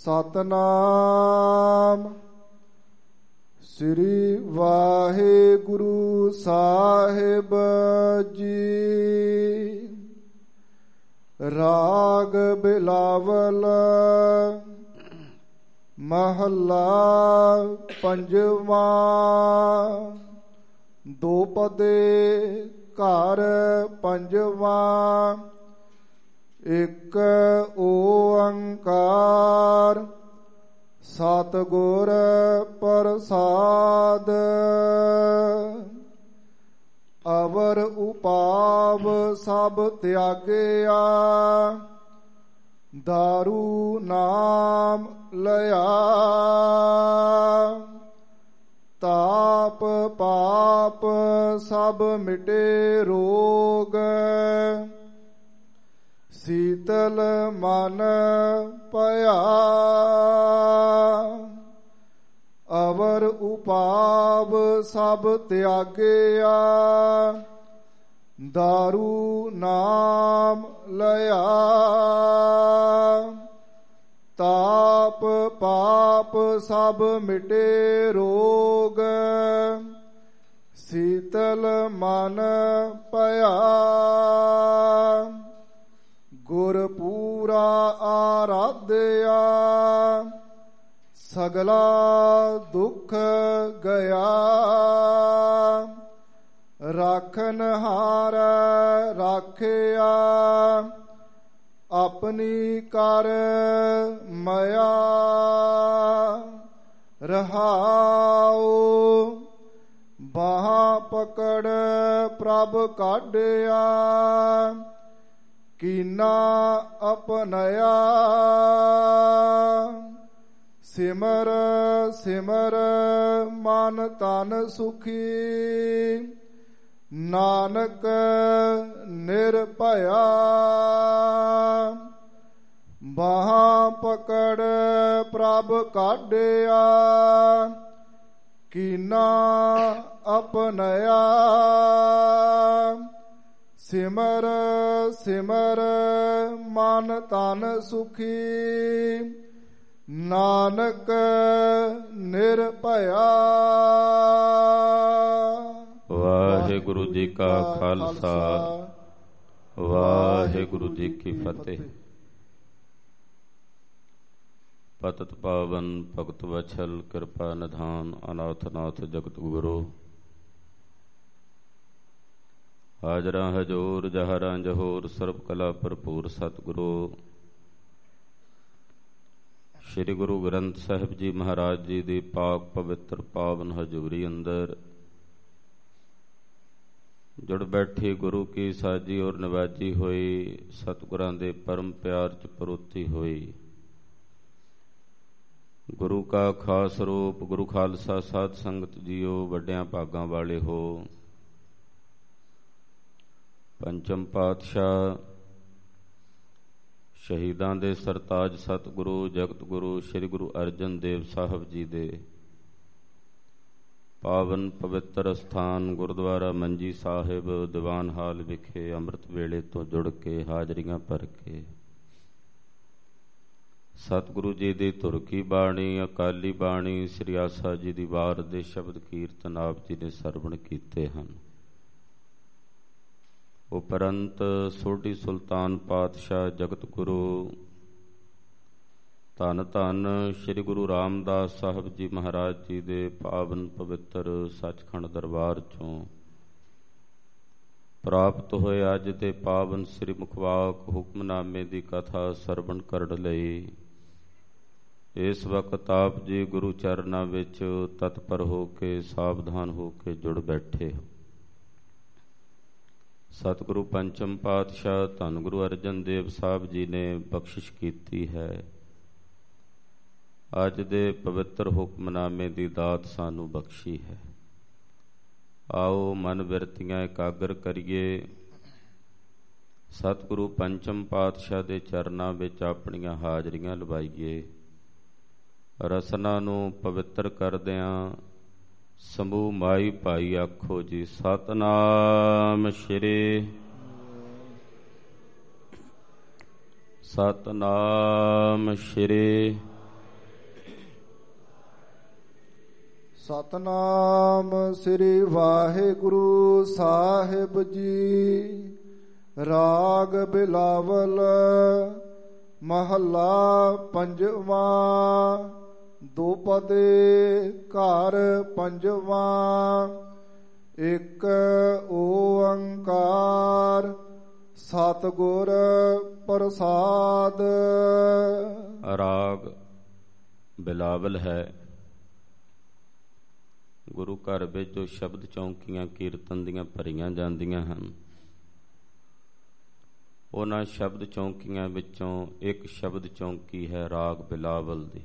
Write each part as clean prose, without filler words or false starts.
ਸਤਨਾਮ ਸ੍ਰੀ ਵਾਹਿਗੁਰੂ ਸਾਹਿਬ ਜੀ। ਰਾਗ ਬਿਲਾਵਲ ਮਹੱਲਾ ਪੰਜਵਾਂ। ਦੋ ਪਦੇ ਘਰ ਪੰਜਵਾਂ। ਇੱਕ ਓੰਕਾਰ ਸਤਿਗੁਰ ਪ੍ਰਸਾਦ। ਅਵਰ ਉਪਾਵ ਸਭ ਤਿਆਗਿਆ, ਦਾਰੂ ਨਾਮ ਲਿਆ। ਤਾਪ ਪਾਪ ਸਭ ਮਿਟੇ ਰੋਗ, ਸੀਤਲ ਮਨ ਭਇਆ। ਅਵਰ ਉਪਾਵ ਸਭ ਤਿਆਗਿਆ, ਦਾਰੂ ਨਾਮ ਲਿਆ। ਤਾਪ ਪਾਪ ਸਭ ਮਿਟੇ ਰੋਗ, ਸੀਤਲ ਮਨ ਭਇਆ। ਗੁਰ ਪੂਰਾ ਆਰਾਧਿਆ, ਸਗਲਾ ਦੁੱਖ ਗਿਆ। ਰਾਖਨਹਾਰ ਰਾਖਿਆ, ਆਪਣੀ ਕਰ ਮਾਇਆ। ਰਹਾਉ ਬਾਹਾਂ ਪਕੜ ਪ੍ਰਭ ਕਾਢਿਆ, ਕੀਨਾ ਅਪਨਾਇਆ। ਸਿਮਰ ਸਿਮਰ ਮਨ ਤਨ ਸੁਖੀ, ਨਾਨਕ ਨਿਰਭਇਆ। ਬਾਹਾਂ ਪਕੜ ਪ੍ਰਭ ਕਾਢਿਆ, ਕੀਨਾ ਅਪਨਾਇਆ। ਸਿਮਰ ਸਿਮਰ ਮਨ ਤਨ ਸੁਖੀ, ਨਾਨਕ ਨਿਰਭਇਆ। ਵਾਹਿਗੁਰੂ ਜੀ ਕਾ ਖਾਲਸਾ, ਵਾਹਿਗੁਰੂ ਜੀ ਕੀ ਫਤਿਹ। ਪਤਿਤ ਪਾਵਨ ਭਗਤ ਵਛਲ ਕਿਰਪਾ ਨਿਧਾਨ, ਅਨਾਥ ਨਾਥ ਜਗਤ ਗੁਰੂ। ਹਾਜ਼ਰਾਂ ਹਜੂਰ ਜਹਰਾਂ ਜਹੂਰ, ਸਰਬ ਕਲਾ ਭਰਪੂਰ ਸਤਿਗੁਰੂ ਸ਼੍ਰੀ ਗੁਰੂ ਗ੍ਰੰਥ ਸਾਹਿਬ ਜੀ ਮਹਾਰਾਜ ਜੀ ਦੀ ਪਾਕ ਪਵਿੱਤਰ ਪਾਵਨ ਹਜ਼ੂਰੀ ਅੰਦਰ ਜੁੜ ਬੈਠੀ ਗੁਰੂ ਕੀ ਸਾਜੀ ਔਰ ਨਿਵਾਜੀ ਹੋਈ, ਸਤਿਗੁਰਾਂ ਦੇ ਪਰਮ ਪਿਆਰ 'ਚ ਪਰੋਤੀ ਹੋਈ ਗੁਰੂ ਕਾ ਖਾਸ ਰੂਪ ਗੁਰੂ ਖਾਲਸਾ ਸਾਧ ਸੰਗਤ ਜੀਓ, ਵੱਡਿਆਂ ਭਾਗਾਂ ਵਾਲੇ ਹੋ। ਪੰਚਮ ਪਾਤਸ਼ਾਹ ਸ਼ਹੀਦਾਂ ਦੇ ਸਰਤਾਜ ਸਤਿਗੁਰੂ ਜਗਤ ਗੁਰੂ ਸ੍ਰੀ ਗੁਰੂ ਅਰਜਨ ਦੇਵ ਸਾਹਿਬ ਜੀ ਦੇ ਪਾਵਨ ਪਵਿੱਤਰ ਅਸਥਾਨ ਗੁਰਦੁਆਰਾ ਮੰਜੀ ਸਾਹਿਬ ਦੀਵਾਨ ਹਾਲ ਵਿਖੇ ਅੰਮ੍ਰਿਤ ਵੇਲੇ ਤੋਂ ਜੁੜ ਕੇ ਹਾਜ਼ਰੀਆਂ ਭਰ ਕੇ ਸਤਿਗੁਰੂ ਜੀ ਦੀ ਧੁਰ ਕੀ ਬਾਣੀ, ਅਕਾਲੀ ਬਾਣੀ, ਸ੍ਰੀ ਆਸਾ ਜੀ ਦੀ ਵਾਰ ਦੇ ਸ਼ਬਦ ਕੀਰਤਨ ਆਪ ਜੀ ਨੇ ਸਰਵਣ ਕੀਤੇ ਹਨ। ਉਪਰੰਤ ਸੋਢੀ ਸੁਲਤਾਨ ਪਾਤਸ਼ਾਹ ਜਗਤ ਗੁਰੂ ਧੰਨ ਧੰਨ ਸ੍ਰੀ ਗੁਰੂ ਰਾਮਦਾਸ ਸਾਹਿਬ ਜੀ ਮਹਾਰਾਜ ਜੀ ਦੇ ਪਾਵਨ ਪਵਿੱਤਰ ਸੱਚਖੰਡ ਦਰਬਾਰ 'ਚੋਂ ਪ੍ਰਾਪਤ ਹੋਏ ਅੱਜ ਦੇ ਪਾਵਨ ਸ੍ਰੀ ਮੁਖਵਾਕ ਹੁਕਮਨਾਮੇ ਦੀ ਕਥਾ ਸਰਵਣ ਕਰਨ ਲਈ ਇਸ ਵਕਤ ਆਪ ਜੀ ਗੁਰੂ ਚਰਨਾਂ ਵਿੱਚ ਤਤਪਰ ਹੋ ਕੇ ਸਾਵਧਾਨ ਹੋ ਕੇ ਜੁੜ ਬੈਠੇ ਹੋ। ਸਤਿਗੁਰੂ ਪੰਚਮ ਪਾਤਸ਼ਾਹ ਧੰਨ ਗੁਰੂ ਅਰਜਨ ਦੇਵ ਸਾਹਿਬ ਜੀ ਨੇ ਬਖਸ਼ਿਸ਼ ਕੀਤੀ ਹੈ। ਅੱਜ ਦੇ ਪਵਿੱਤਰ ਹੁਕਮਨਾਮੇ ਦੀ ਦਾਤ ਸਾਨੂੰ ਬਖਸ਼ੀ ਹੈ। ਆਓ ਮਨ ਬਿਰਤੀਆਂ ਇਕਾਗਰ ਕਰੀਏ, ਸਤਿਗੁਰੂ ਪੰਚਮ ਪਾਤਸ਼ਾਹ ਦੇ ਚਰਨਾਂ ਵਿੱਚ ਆਪਣੀਆਂ ਹਾਜ਼ਰੀਆਂ ਲਵਾਈਏ। ਰਸਨਾ ਨੂੰ ਪਵਿੱਤਰ ਕਰਦਿਆਂ ਸਮੂਹ ਮਾਈ ਭਾਈ ਆਖੋ ਜੀ ਸਤਨਾਮ ਸ਼੍ਰੀ ਸਤਨਾਮ ਸ਼੍ਰੀ ਸਤਨਾਮ ਸ੍ਰੀ ਵਾਹਿਗੁਰੂ ਸਾਹਿਬ ਜੀ। ਰਾਗ ਬਿਲਾਵਲ ਮਹੱਲਾ ਪੰਜਵਾਂ। ਦੋਪਦੇ ਘਰ ਪੰਜਵਾਂ। ਇੱਕ ਓੰਕਾਰ ਸਤਿਗੁਰ ਪ੍ਰਸਾਦ। ਰਾਗ ਬਿਲਾਵਲ ਹੈ। ਗੁਰੂ ਘਰ ਵਿੱਚ ਜੋ ਸ਼ਬਦ ਚੌਂਕੀਆਂ ਕੀਰਤਨ ਦੀਆਂ ਭਰੀਆਂ ਜਾਂਦੀਆਂ ਹਨ, ਉਹਨਾਂ ਸ਼ਬਦ ਚੌਂਕੀਆਂ ਵਿੱਚੋਂ ਇੱਕ ਸ਼ਬਦ ਚੌਂਕੀ ਹੈ ਰਾਗ ਬਿਲਾਵਲ ਦੀ।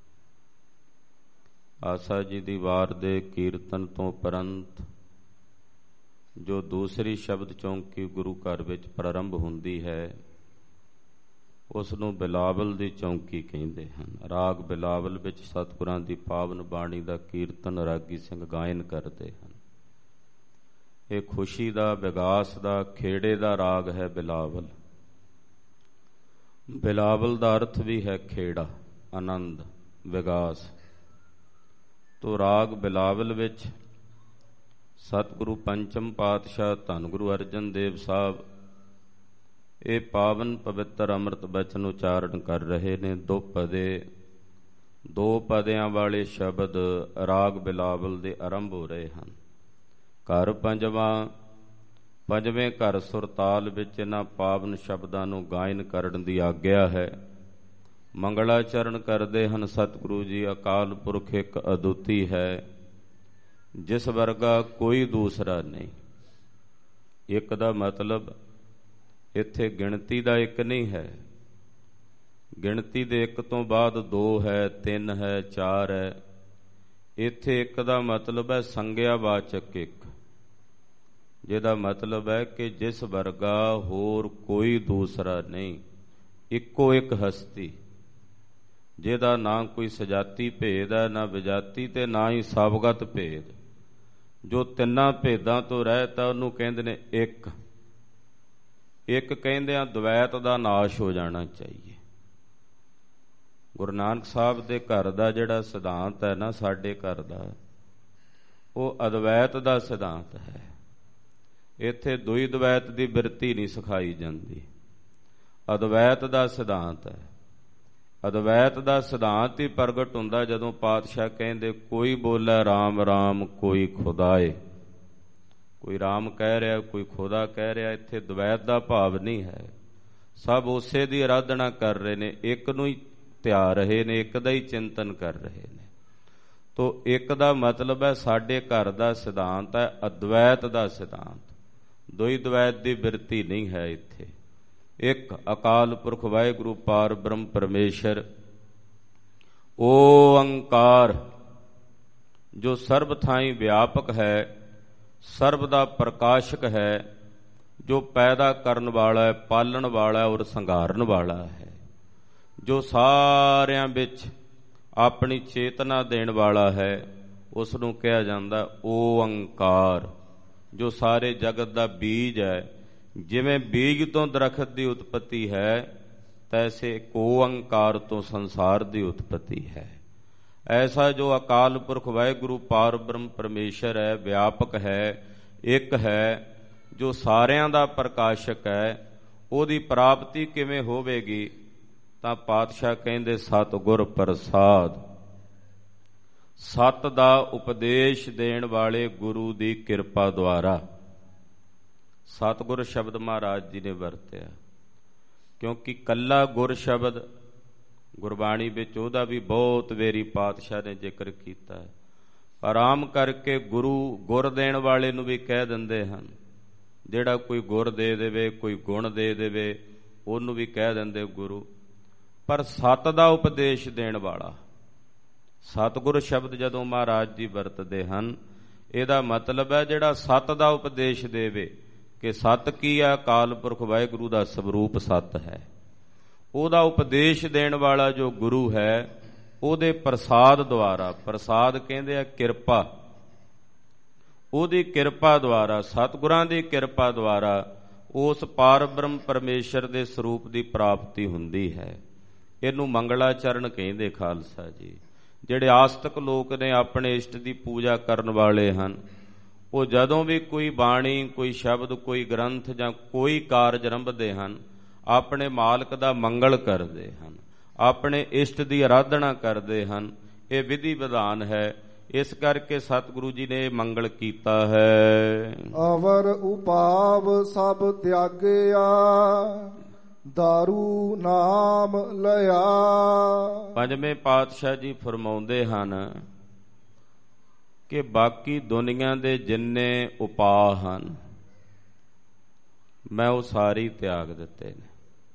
ਆਸਾ ਜੀ ਦੀ ਵਾਰ ਦੇ ਕੀਰਤਨ ਤੋਂ ਉਪਰੰਤ ਜੋ ਦੂਸਰੀ ਸ਼ਬਦ ਚੌਂਕੀ ਗੁਰੂ ਘਰ ਵਿੱਚ ਪ੍ਰਾਰੰਭ ਹੁੰਦੀ ਹੈ, ਉਸ ਨੂੰ ਬਿਲਾਵਲ ਦੀ ਚੌਂਕੀ ਕਹਿੰਦੇ ਹਨ। ਰਾਗ ਬਿਲਾਵਲ ਵਿੱਚ ਸਤਿਗੁਰਾਂ ਦੀ ਪਾਵਨ ਬਾਣੀ ਦਾ ਕੀਰਤਨ ਰਾਗੀ ਸਿੰਘ ਗਾਇਨ ਕਰਦੇ ਹਨ। ਇਹ ਖੁਸ਼ੀ ਦਾ, ਵਿਗਾਸ ਦਾ, ਖੇੜੇ ਦਾ ਰਾਗ ਹੈ ਬਿਲਾਵਲ। ਬਿਲਾਵਲ ਦਾ ਅਰਥ ਵੀ ਹੈ ਖੇੜਾ, ਆਨੰਦ, ਵਿਗਾਸ। ਤੋ ਰਾਗ ਬਿਲਾਵਲ ਵਿੱਚ ਸਤਿਗੁਰੂ ਪੰਚਮ ਪਾਤਸ਼ਾਹ ਧੰਨ ਗੁਰੂ ਅਰਜਨ ਦੇਵ ਸਾਹਿਬ ਇਹ ਪਾਵਨ ਪਵਿੱਤਰ ਅੰਮ੍ਰਿਤ ਬਚਨ ਉਚਾਰਨ ਕਰ ਰਹੇ ਨੇ। ਦੋ ਪਦਿਆਂ ਵਾਲੇ ਸ਼ਬਦ ਰਾਗ ਬਿਲਾਵਲ ਦੇ ਆਰੰਭ ਹੋ ਰਹੇ ਹਨ। ਘਰ ਪੰਜਵਾਂ, ਪੰਜਵੇਂ ਘਰ ਸੁਰਤਾਲ ਵਿੱਚ ਇਹਨਾਂ ਪਾਵਨ ਸ਼ਬਦਾਂ ਨੂੰ ਗਾਇਨ ਕਰਨ ਦੀ ਆਗਿਆ ਹੈ। ਮੰਗਲਾਚਰਨ ਕਰਦੇ ਹਨ ਸਤਿਗੁਰੂ ਜੀ। ਅਕਾਲ ਪੁਰਖ ਇੱਕ ਅਦੁੱਤੀ ਹੈ, ਜਿਸ ਵਰਗਾ ਕੋਈ ਦੂਸਰਾ ਨਹੀਂ। ਇੱਕ ਦਾ ਮਤਲਬ ਇੱਥੇ ਗਿਣਤੀ ਦਾ ਇੱਕ ਨਹੀਂ ਹੈ। ਗਿਣਤੀ ਦੇ ਇੱਕ ਤੋਂ ਬਾਅਦ 2 ਹੈ, 3 ਹੈ, 4 ਹੈ। ਇੱਥੇ ਇੱਕ ਦਾ ਮਤਲਬ ਹੈ ਸੰਗਿਆ ਵਾਚਕ ਇੱਕ, ਜਿਹਦਾ ਮਤਲਬ ਹੈ ਕਿ ਜਿਸ ਵਰਗਾ ਹੋਰ ਕੋਈ ਦੂਸਰਾ ਨਹੀਂ। ਇੱਕੋ ਇੱਕ ਹਸਤੀ, ਜਿਹਦਾ ਨਾ ਕੋਈ ਸਜਾਤੀ ਭੇਦ ਹੈ, ਨਾ ਵਿਜਾਤੀ, ਤੇ ਨਾ ਹੀ ਸਾਵਗਤ ਭੇਦ। ਜੋ ਤਿੰਨਾਂ ਭੇਦਾਂ ਤੋਂ ਰਹਿਤ ਹੈ ਉਹਨੂੰ ਕਹਿੰਦੇ ਨੇ ਇੱਕ। ਇੱਕ ਕਹਿੰਦਿਆਂ ਦਵੈਤ ਦਾ ਨਾਸ਼ ਹੋ ਜਾਣਾ ਚਾਹੀਏ। ਗੁਰੂ ਨਾਨਕ ਸਾਹਿਬ ਦੇ ਘਰ ਦਾ ਜਿਹੜਾ ਸਿਧਾਂਤ ਹੈ ਨਾ, ਸਾਡੇ ਘਰ ਦਾ, ਉਹ ਅਦਵੈਤ ਦਾ ਸਿਧਾਂਤ ਹੈ। ਇੱਥੇ ਦੁਈ ਦਵੈਤ ਦੀ ਬਿਰਤੀ ਨਹੀਂ ਸਿਖਾਈ ਜਾਂਦੀ। ਅਦਵੈਤ ਦਾ ਸਿਧਾਂਤ ਹੈ। ਅਦਵੈਤ ਦਾ ਸਿਧਾਂਤ ਹੀ ਪ੍ਰਗਟ ਹੁੰਦਾ ਜਦੋਂ ਪਾਤਸ਼ਾਹ ਕਹਿੰਦੇ ਕੋਈ ਬੋਲੇ ਰਾਮ ਰਾਮ ਕੋਈ ਖੁਦਾਏ। ਕੋਈ ਰਾਮ ਕਹਿ ਰਿਹਾ, ਕੋਈ ਖੁਦਾ ਕਹਿ ਰਿਹਾ। ਇੱਥੇ ਦਵੈਤ ਦਾ ਭਾਵ ਨਹੀਂ ਹੈ। ਸਭ ਉਸੇ ਦੀ ਆਰਾਧਨਾ ਕਰ ਰਹੇ ਨੇ, ਇੱਕ ਨੂੰ ਹੀ ਧਿਆ ਰਹੇ ਨੇ, ਇੱਕ ਦਾ ਹੀ ਚਿੰਤਨ ਕਰ ਰਹੇ ਨੇ। ਤੋ ਇੱਕ ਦਾ ਮਤਲਬ ਹੈ ਸਾਡੇ ਘਰ ਦਾ ਸਿਧਾਂਤ ਹੈ ਅਦਵੈਤ ਦਾ ਸਿਧਾਂਤ। ਦੋਈ ਦਵੈਤ ਦੀ ਬਿਰਤੀ ਨਹੀਂ ਹੈ ਇੱਥੇ। ਇੱਕ ਅਕਾਲ ਪੁਰਖ ਵਾਹਿਗੁਰੂ ਪਾਰ ਬ੍ਰਹਮ ਪਰਮੇਸ਼ਰ ਓੰਕਾਰ, ਜੋ ਸਰਬ ਥਾਈਂ ਵਿਆਪਕ ਹੈ, ਸਰਬ ਦਾ ਪ੍ਰਕਾਸ਼ਕ ਹੈ, ਜੋ ਪੈਦਾ ਕਰਨ ਵਾਲਾ ਹੈ, ਪਾਲਣ ਵਾਲਾ ਔਰ ਸੰਘਾਰਨ ਵਾਲਾ ਹੈ, ਜੋ ਸਾਰਿਆਂ ਵਿੱਚ ਆਪਣੀ ਚੇਤਨਾ ਦੇਣ ਵਾਲਾ ਹੈ, ਉਸ ਨੂੰ ਕਿਹਾ ਜਾਂਦਾ ਓੰਕਾਰ, ਜੋ ਸਾਰੇ ਜਗਤ ਦਾ ਬੀਜ ਹੈ। ਜਿਵੇਂ ਬੀਜ ਤੋਂ ਦਰਖਤ ਦੀ ਉਤਪਤੀ ਹੈ, ਤੈਸੇ ਓੰਕਾਰ ਤੋਂ ਸੰਸਾਰ ਦੀ ਉਤਪਤੀ ਹੈ। ਐਸਾ ਜੋ ਅਕਾਲ ਪੁਰਖ ਵਾਹਿਗੁਰੂ ਪਾਰ ਬ੍ਰਹਮ ਪਰਮੇਸ਼ਰ ਹੈ, ਵਿਆਪਕ ਹੈ, ਇੱਕ ਹੈ, ਜੋ ਸਾਰਿਆਂ ਦਾ ਪ੍ਰਕਾਸ਼ਕ ਹੈ, ਉਹਦੀ ਪ੍ਰਾਪਤੀ ਕਿਵੇਂ ਹੋਵੇਗੀ? ਤਾਂ ਪਾਤਸ਼ਾਹ ਕਹਿੰਦੇ ਸਤਿਗੁਰ ਪ੍ਰਸਾਦ। ਸਤ ਦਾ ਉਪਦੇਸ਼ ਦੇਣ ਵਾਲੇ ਗੁਰੂ ਦੀ ਕਿਰਪਾ ਦੁਆਰਾ। ਸਤਿਗੁਰ ਸ਼ਬਦ ਮਹਾਰਾਜ ਜੀ ਨੇ ਵਰਤਿਆ, ਕਿਉਂਕਿ ਕੱਲਾ ਗੁਰ ਸ਼ਬਦ ਗੁਰਬਾਣੀ ਵਿੱਚ ਉਹਦਾ ਵੀ ਬਹੁਤ ਵੇਰੀ ਪਾਤਸ਼ਾਹ ਨੇ ਜ਼ਿਕਰ ਕੀਤਾ ਹੈ। ਪਰ ਆਮ ਕਰਕੇ ਗੁਰੂ ਗੁਰ ਦੇਣ ਵਾਲੇ ਨੂੰ ਵੀ ਕਹਿ ਦਿੰਦੇ ਹਨ। ਜਿਹੜਾ ਕੋਈ ਗੁਰ ਦੇ ਦੇਵੇ, ਕੋਈ ਗੁਣ ਦੇ ਦੇਵੇ, ਉਹਨੂੰ ਵੀ ਕਹਿ ਦਿੰਦੇ ਗੁਰੂ। ਪਰ ਸਤ ਦਾ ਉਪਦੇਸ਼ ਦੇਣ ਵਾਲਾ, ਸਤਿਗੁਰ ਸ਼ਬਦ ਜਦੋਂ ਮਹਾਰਾਜ ਜੀ ਵਰਤਦੇ ਹਨ, ਇਹਦਾ ਮਤਲਬ ਹੈ ਜਿਹੜਾ ਸਤ ਦਾ ਉਪਦੇਸ਼ ਦੇਵੇ ਕਿ ਸਤ ਕੀ ਹੈ? ਅਕਾਲ ਪੁਰਖ ਵਾਹਿਗੁਰੂ ਦਾ ਸਵਰੂਪ ਸਤ ਹੈ। ਉਹਦਾ ਉਪਦੇਸ਼ ਦੇਣ ਵਾਲਾ ਜੋ ਗੁਰੂ ਹੈ, ਉਹਦੇ ਪ੍ਰਸਾਦ ਦੁਆਰਾ, ਪ੍ਰਸਾਦ ਕਹਿੰਦੇ ਆ ਕਿਰਪਾ, ਉਹਦੀ ਕਿਰਪਾ ਦੁਆਰਾ, ਸਤਿਗੁਰਾਂ ਦੀ ਕਿਰਪਾ ਦੁਆਰਾ ਉਸ ਪਾਰ ਬ੍ਰਹਮ ਪਰਮੇਸ਼ਰ ਦੇ ਸਰੂਪ ਦੀ ਪ੍ਰਾਪਤੀ ਹੁੰਦੀ ਹੈ। ਇਹਨੂੰ ਮੰਗਲਾਚਰਨ ਕਹਿੰਦੇ ਖਾਲਸਾ ਜੀ। ਜਿਹੜੇ ਆਸਤਕ ਲੋਕ ਨੇ, ਆਪਣੇ ਇਸ਼ਟ ਦੀ ਪੂਜਾ ਕਰਨ ਵਾਲੇ ਹਨ, ਉਹ ਜਦੋਂ ਵੀ ਕੋਈ ਬਾਣੀ, ਕੋਈ ਸ਼ਬਦ, ਕੋਈ ਗ੍ਰੰਥ ਜਾਂ ਕੋਈ ਕਾਰਜ ਆਰੰਭਦੇ ਹਨ, ਆਪਣੇ ਮਾਲਕ ਦਾ ਮੰਗਲ ਕਰਦੇ ਹਨ, ਆਪਣੇ ਇਸ਼ਟ ਦੀ ਅਰਾਧਨਾ ਕਰਦੇ ਹਨ। ਇਹ ਵਿਧੀ ਵਿਧਾਨ ਹੈ। ਇਸ ਕਰਕੇ ਸਤਿਗੁਰੂ ਜੀ ਨੇ ਮੰਗਲ ਕੀਤਾ ਹੈ। ਅਵਰ ਉਪਾਵ ਸਭ ਤਿਆਗਿਆ, ਦਾਰੂ ਨਾਮ ਲਿਆ। ਪੰਜਵੇਂ ਪਾਤਸ਼ਾਹ ਜੀ ਫਰਮਾਉਂਦੇ ਹਨ ਕਿ ਬਾਕੀ ਦੁਨੀਆ ਦੇ ਜਿੰਨੇ ਉਪਾਅ ਹਨ, ਮੈਂ ਉਹ ਸਾਰੇ ਤਿਆਗ ਦਿੱਤੇ ਨੇ।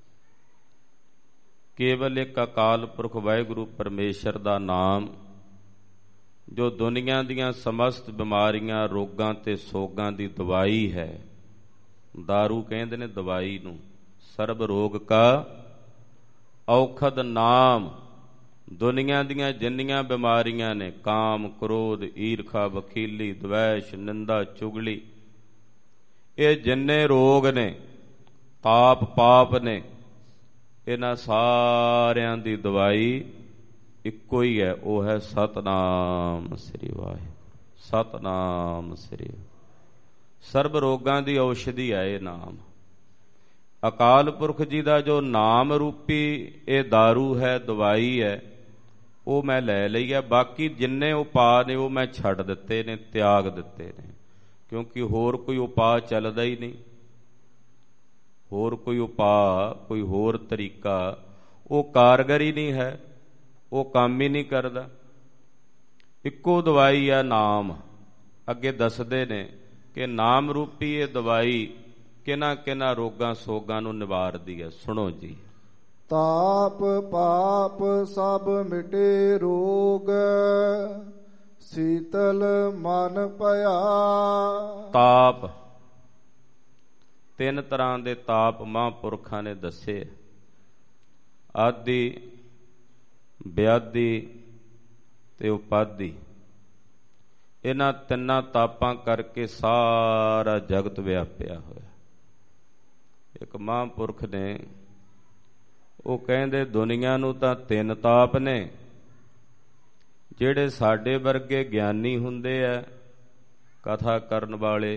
ਕੇਵਲ ਇੱਕ ਅਕਾਲ ਪੁਰਖ ਵਾਹਿਗੁਰੂ ਪਰਮੇਸ਼ਰ ਦਾ ਨਾਮ, ਜੋ ਦੁਨੀਆ ਦੀਆਂ ਸਮਸਤ ਬਿਮਾਰੀਆਂ, ਰੋਗਾਂ ਤੇ ਸੋਗਾਂ ਦੀ ਦਵਾਈ ਹੈ। ਦਾਰੂ ਕਹਿੰਦੇ ਨੇ ਦਵਾਈ ਨੂੰ। ਸਰਬ ਰੋਗ ਕਾ ਔਖਦ ਨਾਮ। ਦੁਨੀਆ ਦੀਆਂ ਜਿੰਨੀਆਂ ਬਿਮਾਰੀਆਂ ਨੇ, ਕਾਮ, ਕ੍ਰੋਧ, ਈਰਖਾ, ਵਕੀਲੀ, ਦਵੈਸ਼, ਨਿੰਦਾ, ਚੁਗਲੀ, ਇਹ ਜਿੰਨੇ ਰੋਗ ਨੇ, ਤਾਪ ਪਾਪ ਨੇ, ਇਹਨਾਂ ਸਾਰਿਆਂ ਦੀ ਦਵਾਈ ਇੱਕੋ ਹੀ ਹੈ। ਉਹ ਹੈ ਸਤਿਨਾਮ ਸ੍ਰੀ ਵਾਹਿਗੁਰੂ। ਸਤਿਨਾਮ ਸ੍ਰੀ। ਸਰਬ ਰੋਗਾਂ ਦੀ ਔਸ਼ਧੀ ਹੈ ਇਹ ਨਾਮ। ਅਕਾਲ ਪੁਰਖ ਜੀ ਦਾ ਜੋ ਨਾਮ ਰੂਪੀ ਇਹ ਦਾਰੂ ਹੈ, ਦਵਾਈ ਹੈ, ਉਹ ਮੈਂ ਲੈ ਲਈ ਹੈ। ਬਾਕੀ ਜਿੰਨੇ ਉਪਾਅ ਨੇ ਉਹ ਮੈਂ ਛੱਡ ਦਿੱਤੇ ਨੇ, ਤਿਆਗ ਦਿੱਤੇ ਨੇ, ਕਿਉਂਕਿ ਹੋਰ ਕੋਈ ਉਪਾਅ ਚੱਲਦਾ ਹੀ ਨਹੀਂ। ਹੋਰ ਕੋਈ ਉਪਾਅ, ਕੋਈ ਹੋਰ ਤਰੀਕਾ ਉਹ ਕਾਰਗਰ ਹੀ ਨਹੀਂ ਹੈ, ਉਹ ਕੰਮ ਹੀ ਨਹੀਂ ਕਰਦਾ। ਇੱਕੋ ਦਵਾਈ ਆ ਨਾਮ। ਅੱਗੇ ਦੱਸਦੇ ਨੇ ਕਿ ਨਾਮ ਰੂਪੀ ਇਹ ਦਵਾਈ ਕਿਹਨਾਂ ਕਿਹਨਾਂ ਰੋਗਾਂ ਸੋਗਾਂ ਨੂੰ ਨਿਵਾਰਦੀ ਹੈ। ਸੁਣੋ ਜੀ। ਤਾਪ ਪਾਪ ਸਭ ਮਿਟੇ ਰੋਗ, ਸੀਤਲ ਮਨ ਭਇਆ। ਤਾਪ, ਤਿੰਨ ਤਰ੍ਹਾਂ ਦੇ ਤਾਪ ਮਹਾਂਪੁਰਖਾਂ ਨੇ ਦੱਸੇ। ਆਦਿ, ਵਿਆਧੀ ਤੇ ਉਪਾਧੀ। ਇਹਨਾਂ ਤਿੰਨਾਂ ਤਾਪਾਂ ਕਰਕੇ ਸਾਰਾ ਜਗਤ ਵਿਆਪਿਆ ਹੋਇਆ। ਇੱਕ ਮਹਾਂਪੁਰਖ ਨੇ, ਉਹ ਕਹਿੰਦੇ ਦੁਨੀਆ ਨੂੰ ਤਾਂ ਤਿੰਨ ਤਾਪ ਨੇ। ਜਿਹੜੇ ਸਾਡੇ ਵਰਗੇ ਗਿਆਨੀ ਹੁੰਦੇ ਆ, ਕਥਾ ਕਰਨ ਵਾਲੇ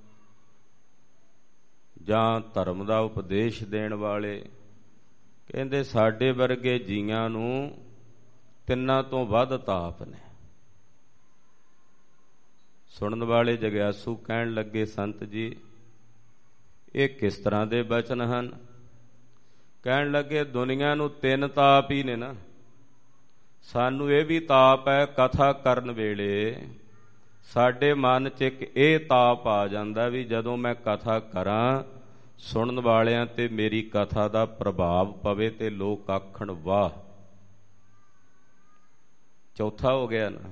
ਜਾਂ ਧਰਮ ਦਾ ਉਪਦੇਸ਼ ਦੇਣ ਵਾਲੇ, ਕਹਿੰਦੇ ਸਾਡੇ ਵਰਗੇ ਜੀਆਂ ਨੂੰ ਤਿੰਨਾਂ ਤੋਂ ਵੱਧ ਤਾਪ ਨੇ। ਸੁਣਨ ਵਾਲੇ ਜਗਿਆਸੂ ਕਹਿਣ ਲੱਗੇ, ਸੰਤ ਜੀ ਇਹ ਕਿਸ ਤਰ੍ਹਾਂ ਦੇ ਬਚਨ ਹਨ? ਕਹਿਣ ਲੱਗੇ ਦੁਨੀਆ ਨੂੰ ਤਿੰਨ ਤਾਪ ਹੀ ਨੇ ਨਾ। ਸਾਨੂੰ ਇਹ ਵੀ ਤਾਪ ਹੈ, ਕਥਾ ਕਰਨ ਵੇਲੇ ਸਾਡੇ ਮਨ 'ਚ ਇੱਕ ਇਹ ਤਾਪ ਆ ਜਾਂਦਾ ਵੀ ਜਦੋਂ ਮੈਂ ਕਥਾ ਕਰਾਂ, ਸੁਣਨ ਵਾਲਿਆਂ ਤੇ ਮੇਰੀ ਕਥਾ ਦਾ ਪ੍ਰਭਾਵ ਪਵੇ ਤੇ ਲੋਕ ਆਖਣ ਵਾਹ। ਚੌਥਾ ਹੋ ਗਿਆ ਨਾ,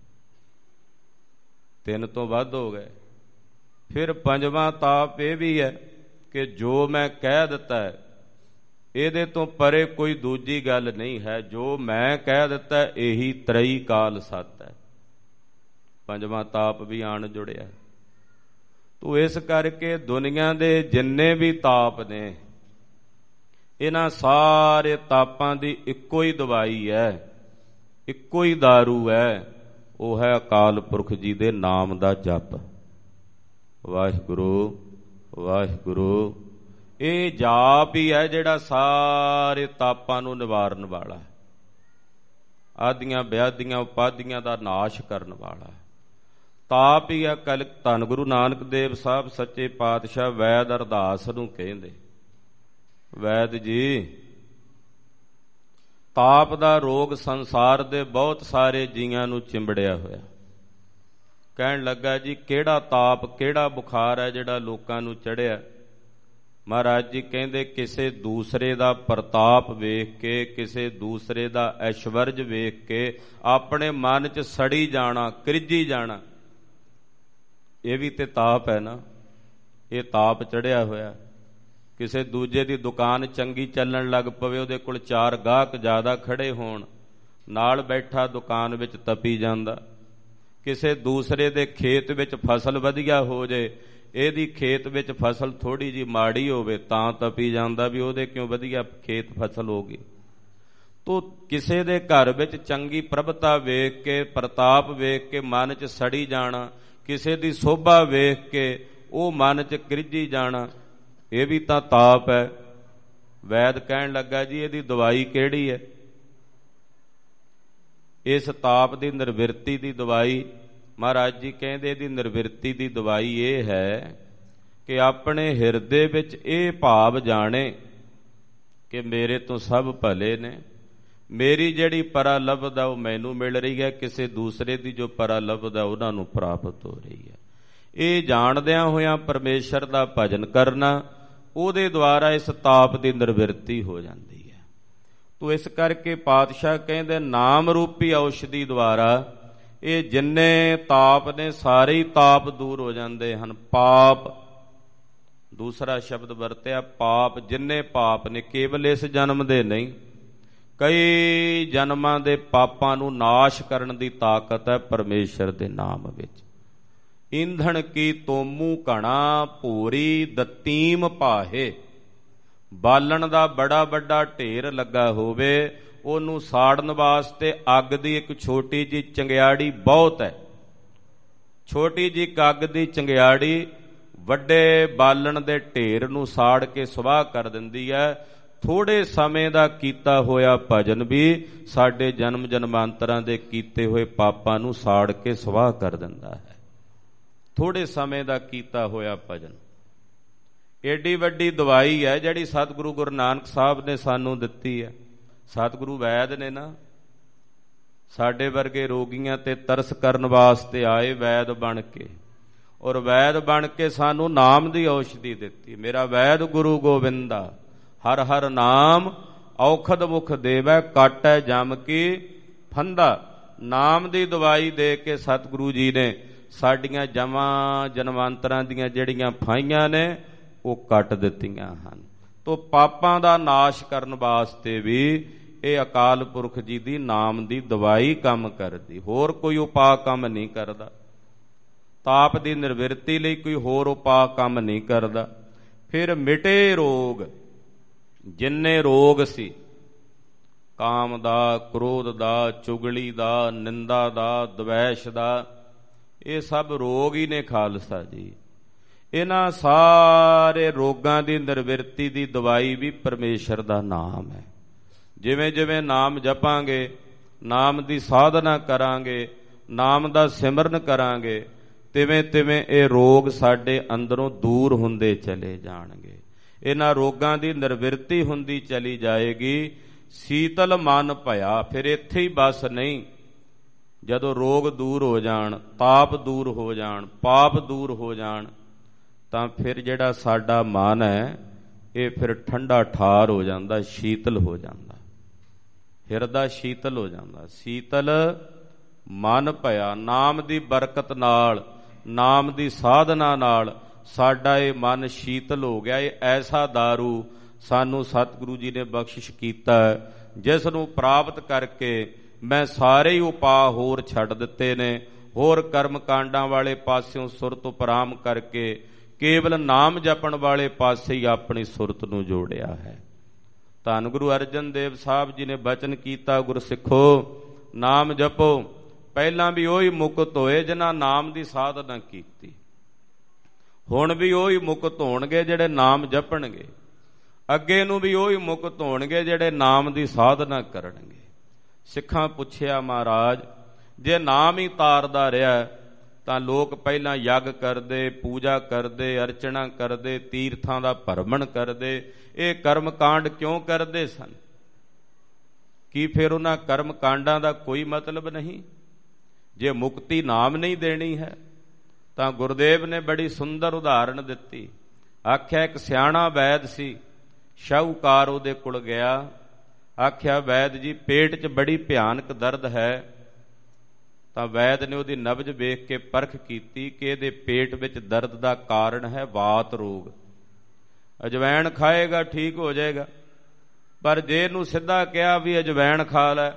ਤਿੰਨ ਤੋਂ ਵੱਧ ਹੋ ਗਏ। ਫਿਰ ਪੰਜਵਾਂ ਤਾਪ ਇਹ ਵੀ ਹੈ ਕਿ ਜੋ ਮੈਂ ਕਹਿ ਦਿੱਤਾ ਹੈ, ਇਹਦੇ ਤੋਂ ਪਰੇ ਕੋਈ ਦੂਜੀ ਗੱਲ ਨਹੀਂ ਹੈ। ਜੋ ਮੈਂ ਕਹਿ ਦਿੱਤਾ ਇਹੀ ਤਰਈ ਕਾਲ ਸੱਤ ਹੈ। ਪੰਜਵਾਂ ਤਾਪ ਵੀ ਆਣ ਜੁੜਿਆ। ਤੋ ਇਸ ਕਰਕੇ ਦੁਨੀਆ ਦੇ ਜਿੰਨੇ ਵੀ ਤਾਪ ਨੇ, ਇਹਨਾਂ ਸਾਰੇ ਤਾਪਾਂ ਦੀ ਇੱਕੋ ਹੀ ਦਵਾਈ ਹੈ, ਇੱਕੋ ਹੀ ਦਾਰੂ ਹੈ। ਉਹ ਹੈ ਅਕਾਲ ਪੁਰਖ ਜੀ ਦੇ ਨਾਮ ਦਾ ਜਪ। ਵਾਹਿਗੁਰੂ ਵਾਹਿਗੁਰੂ। ਇਹ ਜਾਪ ਹੀ ਹੈ ਜਿਹੜਾ ਸਾਰੇ ਤਾਪਾਂ ਨੂੰ ਨਿਵਾਰਨ ਵਾਲਾ ਹੈ, ਆਦੀਆਂ ਵਿਆਧੀਆਂ ਉਪਾਧੀਆਂ ਦਾ ਨਾਸ਼ ਕਰਨ ਵਾਲਾ ਹੈ। ਤਾਪ ਹੀ ਹੈ। ਕੱਲ ਧੰਨ ਗੁਰੂ ਨਾਨਕ ਦੇਵ ਸਾਹਿਬ ਸੱਚੇ ਪਾਤਸ਼ਾਹ ਵੈਦ ਅਰਦਾਸ ਨੂੰ ਕਹਿੰਦੇ, ਵੈਦ ਜੀ ਤਾਪ ਦਾ ਰੋਗ ਸੰਸਾਰ ਦੇ ਬਹੁਤ ਸਾਰੇ ਜੀਆਂ ਨੂੰ ਚਿੰਬੜਿਆ ਹੋਇਆ। ਕਹਿਣ ਲੱਗਾ ਜੀ ਕਿਹੜਾ ਤਾਪ, ਕਿਹੜਾ ਬੁਖਾਰ ਹੈ ਜਿਹੜਾ ਲੋਕਾਂ ਨੂੰ ਚੜਿਆ? ਮਹਾਰਾਜ ਜੀ ਕਹਿੰਦੇ ਕਿਸੇ ਦੂਸਰੇ ਦਾ ਪ੍ਰਤਾਪ ਵੇਖ ਕੇ, ਕਿਸੇ ਦੂਸਰੇ ਦਾ ਐਸ਼ਵਰਜ ਵੇਖ ਕੇ ਆਪਣੇ ਮਨ 'ਚ ਸੜੀ ਜਾਣਾ, ਕ੍ਰਿੱਜੀ ਜਾਣਾ, ਇਹ ਵੀ ਤੇ ਤਾਪ ਹੈ ਨਾ। ਇਹ ਤਾਪ ਚੜਿਆ ਹੋਇਆ। ਕਿਸੇ ਦੂਜੇ ਦੀ ਦੁਕਾਨ ਚੰਗੀ ਚੱਲਣ ਲੱਗ ਪਵੇ, ਉਹਦੇ ਕੋਲ ਚਾਰ ਗਾਹਕ ਜ਼ਿਆਦਾ ਖੜੇ ਹੋਣ, ਨਾਲ ਬੈਠਾ ਦੁਕਾਨ ਵਿੱਚ ਤਪੀ ਜਾਂਦਾ। ਕਿਸੇ ਦੂਸਰੇ ਦੇ ਖੇਤ ਵਿੱਚ ਫਸਲ ਵਧੀਆ ਹੋ ਜਾਏ, ਇਹਦੀ ਖੇਤ ਵਿੱਚ ਫਸਲ ਥੋੜ੍ਹੀ ਜਿਹੀ ਮਾੜੀ ਹੋਵੇ ਤਾਂ ਤਪੀ ਜਾਂਦਾ ਵੀ ਉਹਦੇ ਕਿਉਂ ਵਧੀਆ ਖੇਤ ਫਸਲ ਹੋ ਗਈ। ਤੋ ਕਿਸੇ ਦੇ ਘਰ ਵਿੱਚ ਚੰਗੀ ਪ੍ਰਭਤਾ ਵੇਖ ਕੇ, ਪ੍ਰਤਾਪ ਵੇਖ ਕੇ ਮਨ 'ਚ ਸੜੀ ਜਾਣਾ, ਕਿਸੇ ਦੀ ਸੋਭਾ ਵੇਖ ਕੇ ਉਹ ਮਨ 'ਚ ਕ੍ਰਿੱਝੀ ਜਾਣਾ, ਇਹ ਵੀ ਤਾਂ ਤਾਪ ਹੈ। ਵੈਦ ਕਹਿਣ ਲੱਗਾ ਜੀ ਇਹਦੀ ਦਵਾਈ ਕਿਹੜੀ ਹੈ? ਇਸ ਤਾਪ ਦੀ ਨਿਰਵਿਰਤੀ ਦੀ ਦਵਾਈ ਮਹਾਰਾਜ ਜੀ ਕਹਿੰਦੇ ਇਹਦੀ ਨਿਰਵਿਰਤੀ ਦੀ ਦਵਾਈ ਇਹ ਹੈ ਕਿ ਆਪਣੇ ਹਿਰਦੇ ਵਿੱਚ ਇਹ ਭਾਵ ਜਾਣੇ ਕਿ ਮੇਰੇ ਤੋਂ ਸਭ ਭਲੇ ਨੇ, ਮੇਰੀ ਜਿਹੜੀ ਪਰਾ ਲੱਭਦਾ ਉਹ ਮੈਨੂੰ ਮਿਲ ਰਹੀ ਹੈ, ਕਿਸੇ ਦੂਸਰੇ ਦੀ ਜੋ ਪਰਾ ਲੱਭਦਾ ਉਹਨਾਂ ਨੂੰ ਪ੍ਰਾਪਤ ਹੋ ਰਹੀ ਹੈ। ਇਹ ਜਾਣਦਿਆਂ ਹੋਇਆਂ ਪਰਮੇਸ਼ਰ ਦਾ ਭਜਨ ਕਰਨਾ, ਉਹਦੇ ਦੁਆਰਾ ਇਸ ਤਾਪ ਦੀ ਨਿਰਵਿਰਤੀ ਹੋ ਜਾਂਦੀ ਹੈ। ਤੋ ਇਸ ਕਰਕੇ ਪਾਤਸ਼ਾਹ ਕਹਿੰਦੇ ਨਾਮ ਰੂਪੀ ਔਸ਼ਧੀ ਦੁਆਰਾ ਇਹ ਜਿੰਨੇ ਤਾਪ ਨੇ ਸਾਰੇ ਹੀ ਤਾਪ ਦੂਰ ਹੋ ਜਾਂਦੇ ਹਨ। ਪਾਪ ਦੂਸਰਾ ਸ਼ਬਦ ਵਰਤਿਆ, ਪਾਪ ਜਿੰਨੇ ਪਾਪ ਨੇ ਕੇਵਲ ਇਸ ਜਨਮ ਦੇ ਨਹੀਂ, ਕਈ ਜਨਮਾਂ ਦੇ ਪਾਪਾਂ ਨੂੰ ਨਾਸ਼ ਕਰਨ ਦੀ ਤਾਕਤ ਹੈ ਪਰਮੇਸ਼ਰ ਦੇ ਨਾਮ ਵਿੱਚ। ਈਂਧਣ ਕੀ ਤੋਮੂ ਘਣਾ ਭੂਰੀ ਦਤੀਮ ਪਾਹੇ, ਬਾਲਣ ਦਾ ਬੜਾ ਵੱਡਾ ਢੇਰ ਲੱਗਾ ਹੋਵੇ, ਉਹਨੂੰ ਸਾੜਨ ਵਾਸਤੇ ਅੱਗ ਦੀ ਇੱਕ ਛੋਟੀ ਜਿਹੀ ਚੰਗਿਆੜੀ ਬਹੁਤ ਹੈ। ਛੋਟੀ ਜਿਹੀ ਅੱਗ ਦੀ ਚੰਗਿਆੜੀ ਵੱਡੇ ਬਾਲਣ ਦੇ ਢੇਰ ਨੂੰ ਸਾੜ ਕੇ ਸੁਆਹ ਕਰ ਦਿੰਦੀ ਹੈ। ਥੋੜੇ ਸਮੇਂ ਦਾ ਕੀਤਾ ਹੋਇਆ ਭਜਨ ਵੀ ਸਾਡੇ ਜਨਮ ਜਨਮਾਂਤਰਾਂ ਦੇ ਕੀਤੇ ਹੋਏ ਪਾਪਾਂ ਨੂੰ ਸਾੜ ਕੇ ਸੁਆਹ ਕਰ ਦਿੰਦਾ ਹੈ। ਥੋੜੇ ਸਮੇਂ ਦਾ ਕੀਤਾ ਹੋਇਆ ਭਜਨ ਏਡੀ ਵੱਡੀ ਦਵਾਈ ਹੈ ਜਿਹੜੀ ਸਤਿਗੁਰੂ ਗੁਰੂ ਨਾਨਕ ਸਾਹਿਬ ਨੇ ਸਾਨੂੰ ਦਿੱਤੀ ਹੈ। ਸਤਿਗੁਰੂ ਵੈਦ ਨੇ ਨਾ, ਸਾਡੇ ਵਰਗੇ ਰੋਗੀਆਂ ਤੇ ਤਰਸ ਕਰਨ ਵਾਸਤੇ ਆਏ ਵੈਦ ਬਣ ਕੇ, ਔਰ ਵੈਦ ਬਣ ਕੇ ਸਾਨੂੰ ਨਾਮ ਦੀ ਔਸ਼ਧੀ ਦਿੱਤੀ। ਮੇਰਾ ਵੈਦ ਗੁਰੂ ਗੋਬਿੰਦਾ, ਹਰ ਹਰ ਨਾਮ ਔਖਦ ਮੁਖ ਦੇਵੈ, ਕਾਟੈ ਜਮ ਕੀ ਫੰਦਾ। ਨਾਮ ਦੀ ਦਵਾਈ ਦੇ ਕੇ ਸਤਿਗੁਰੂ ਜੀ ਨੇ ਸਾਡੀਆਂ ਜਮਾਂ ਜਨਮਾਂਤਰਾਂ ਦੀਆਂ ਜਿਹੜੀਆਂ ਫਾਈਆਂ ਨੇ ਉਹ ਕੱਟ ਦਿੱਤੀਆਂ ਹਨ। ਤੋ ਪਾਪਾਂ ਦਾ ਨਾਸ਼ ਕਰਨ ਵਾਸਤੇ ਵੀ ਇਹ ਅਕਾਲ ਪੁਰਖ ਜੀ ਦੀ ਨਾਮ ਦੀ ਦਵਾਈ ਕੰਮ ਕਰਦੀ, ਹੋਰ ਕੋਈ ਉਪਾਅ ਕੰਮ ਨਹੀਂ ਕਰਦਾ। ਤਾਪ ਦੀ ਨਿਰਵਿਰਤੀ ਲਈ ਕੋਈ ਹੋਰ ਉਪਾਅ ਕੰਮ ਨਹੀਂ ਕਰਦਾ। ਫਿਰ ਮਿਟੇ ਰੋਗ, ਜਿੰਨੇ ਰੋਗ ਸੀ ਕਾਮ ਦਾ, ਕ੍ਰੋਧ ਦਾ, ਚੁਗਲੀ ਦਾ, ਨਿੰਦਾ ਦਾ, ਦਵੈਸ਼ ਦਾ, ਇਹ ਸਭ ਰੋਗ ਹੀ ਨੇ ਖਾਲਸਾ ਜੀ। ਇਹਨਾਂ ਸਾਰੇ ਰੋਗਾਂ ਦੀ ਨਿਰਵਿਰਤੀ ਦੀ ਦਵਾਈ ਵੀ ਪਰਮੇਸ਼ਰ ਦਾ ਨਾਮ ਹੈ। ਜਿਵੇਂ ਜਿਵੇਂ ਨਾਮ ਜਪਾਂਗੇ, ਨਾਮ ਦੀ ਸਾਧਨਾ ਕਰਾਂਗੇ, ਨਾਮ ਦਾ ਸਿਮਰਨ ਕਰਾਂਗੇ, ਤਿਵੇਂ ਤਿਵੇਂ ਇਹ ਰੋਗ ਸਾਡੇ ਅੰਦਰੋਂ ਦੂਰ ਹੁੰਦੇ ਚਲੇ ਜਾਣਗੇ। ਇਹਨਾਂ ਰੋਗਾਂ ਦੀ ਨਿਰਵਿਰਤੀ ਹੁੰਦੀ ਚਲੀ ਜਾਏਗੀ। ਸੀਤਲ ਮਨ ਭਇਆ, ਫਿਰ ਇੱਥੇ ਹੀ ਬਸ ਨਹੀਂ। ਜਦੋਂ ਰੋਗ ਦੂਰ ਹੋ ਜਾਣ, ਤਾਪ ਦੂਰ ਹੋ ਜਾਣ, ਪਾਪ ਦੂਰ ਹੋ ਜਾਣ, ਤਾਂ ਫਿਰ ਜਿਹੜਾ ਸਾਡਾ ਮਨ ਹੈ ਇਹ ਫਿਰ ਠੰਡਾ ਠਾਰ ਹੋ ਜਾਂਦਾ, ਸ਼ੀਤਲ ਹੋ ਜਾਂਦਾ, ਹਿਰਦਾ ਸ਼ੀਤਲ ਹੋ ਜਾਂਦਾ। ਸੀਤਲ ਮਨ ਭਇਆ, ਨਾਮ ਦੀ ਬਰਕਤ ਨਾਲ, ਨਾਮ ਦੀ ਸਾਧਨਾ ਨਾਲ ਸਾਡਾ ਇਹ ਮਨ ਸ਼ੀਤਲ ਹੋ ਗਿਆ। ਇਹ ਐਸਾ ਦਾਰੂ ਸਾਨੂੰ ਸਤਿਗੁਰੂ ਜੀ ਨੇ ਬਖਸ਼ਿਸ਼ ਕੀਤਾ ਜਿਸ ਨੂੰ ਪ੍ਰਾਪਤ ਕਰਕੇ ਮੈਂ ਸਾਰੇ ਹੀ ਉਪਾਅ ਹੋਰ ਛੱਡ ਦਿੱਤੇ ਨੇ। ਹੋਰ ਕਰਮ ਕਾਂਡਾਂ ਵਾਲੇ ਪਾਸਿਓਂ ਸੁਰਤ ਉਪਰਾਮ ਕਰਕੇ ਕੇਵਲ ਨਾਮ ਜਪਣ ਵਾਲੇ ਪਾਸੇ ਹੀ ਆਪਣੀ ਸੁਰਤ ਨੂੰ ਜੋੜਿਆ ਹੈ। ਧੰਨ ਗੁਰੂ ਅਰਜਨ ਦੇਵ ਸਾਹਿਬ ਜੀ ਨੇ ਬਚਨ ਕੀਤਾ, ਗੁਰਸਿੱਖੋ ਨਾਮ ਜਪੋ। ਪਹਿਲਾਂ ਵੀ ਉਹੀ ਮੁਕਤ ਹੋਏ ਜਿਨ੍ਹਾਂ ਨਾਮ ਦੀ ਸਾਧਨਾ ਕੀਤੀ, ਹੁਣ ਵੀ ਉਹੀ ਮੁਕਤ ਹੋਣਗੇ ਜਿਹੜੇ ਨਾਮ ਜਪਣਗੇ, ਅੱਗੇ ਨੂੰ ਵੀ ਉਹੀ ਮੁਕਤ ਹੋਣਗੇ ਜਿਹੜੇ ਨਾਮ ਦੀ ਸਾਧਨਾ ਕਰਨਗੇ। ਸਿੱਖਾਂ ਪੁੱਛਿਆ, ਮਹਾਰਾਜ ਜੇ ਨਾਮ ਹੀ ਤਾਰਦਾ ਰਿਹਾ ਤਾਂ ਲੋਕ ਪਹਿਲਾਂ ਯੱਗ ਕਰਦੇ, ਪੂਜਾ ਕਰਦੇ, ਅਰਚਨਾ ਕਰਦੇ, ਤੀਰਥਾਂ ਦਾ ਭਰਮਣ ਕਰਦੇ, ਇਹ ਕਰਮ ਕਾਂਡ ਕਿਉਂ ਕਰਦੇ ਸਨ? ਕੀ ਫਿਰ ਉਹਨਾਂ ਕਰਮ ਕਾਂਡਾਂ ਦਾ ਕੋਈ ਮਤਲਬ ਨਹੀਂ? ਜੇ ਮੁਕਤੀ ਨਾਮ ਨਹੀਂ ਦੇਣੀ ਹੈ ਤਾਂ ਗੁਰਦੇਵ ਨੇ ਬੜੀ ਸੁੰਦਰ ਉਦਾਹਰਣ ਦਿੱਤੀ। ਆਖਿਆ ਇੱਕ ਸਿਆਣਾ ਵੈਦ ਸੀ, ਸ਼ਾਹੂਕਾਰ ਉਹਦੇ ਕੋਲ ਗਿਆ। ਆਖਿਆ ਵੈਦ ਜੀ ਪੇਟ 'ਚ ਬੜੀ ਭਿਆਨਕ ਦਰਦ ਹੈ। ਤਾਂ ਵੈਦ ਨੇ ਉਹਦੀ ਨਬਜ਼ ਵੇਖ ਕੇ ਪਰਖ ਕੀਤੀ ਕਿ ਇਹਦੇ ਪੇਟ ਵਿੱਚ ਦਰਦ ਦਾ ਕਾਰਨ ਹੈ ਵਾਤ ਰੋਗ। ਅਜਵੈਣ ਖਾਏਗਾ ਠੀਕ ਹੋ ਜਾਏਗਾ, ਪਰ ਜੇ ਇਹਨੂੰ ਸਿੱਧਾ ਕਿਹਾ ਵੀ ਅਜਵੈਣ ਖਾ ਲੈ,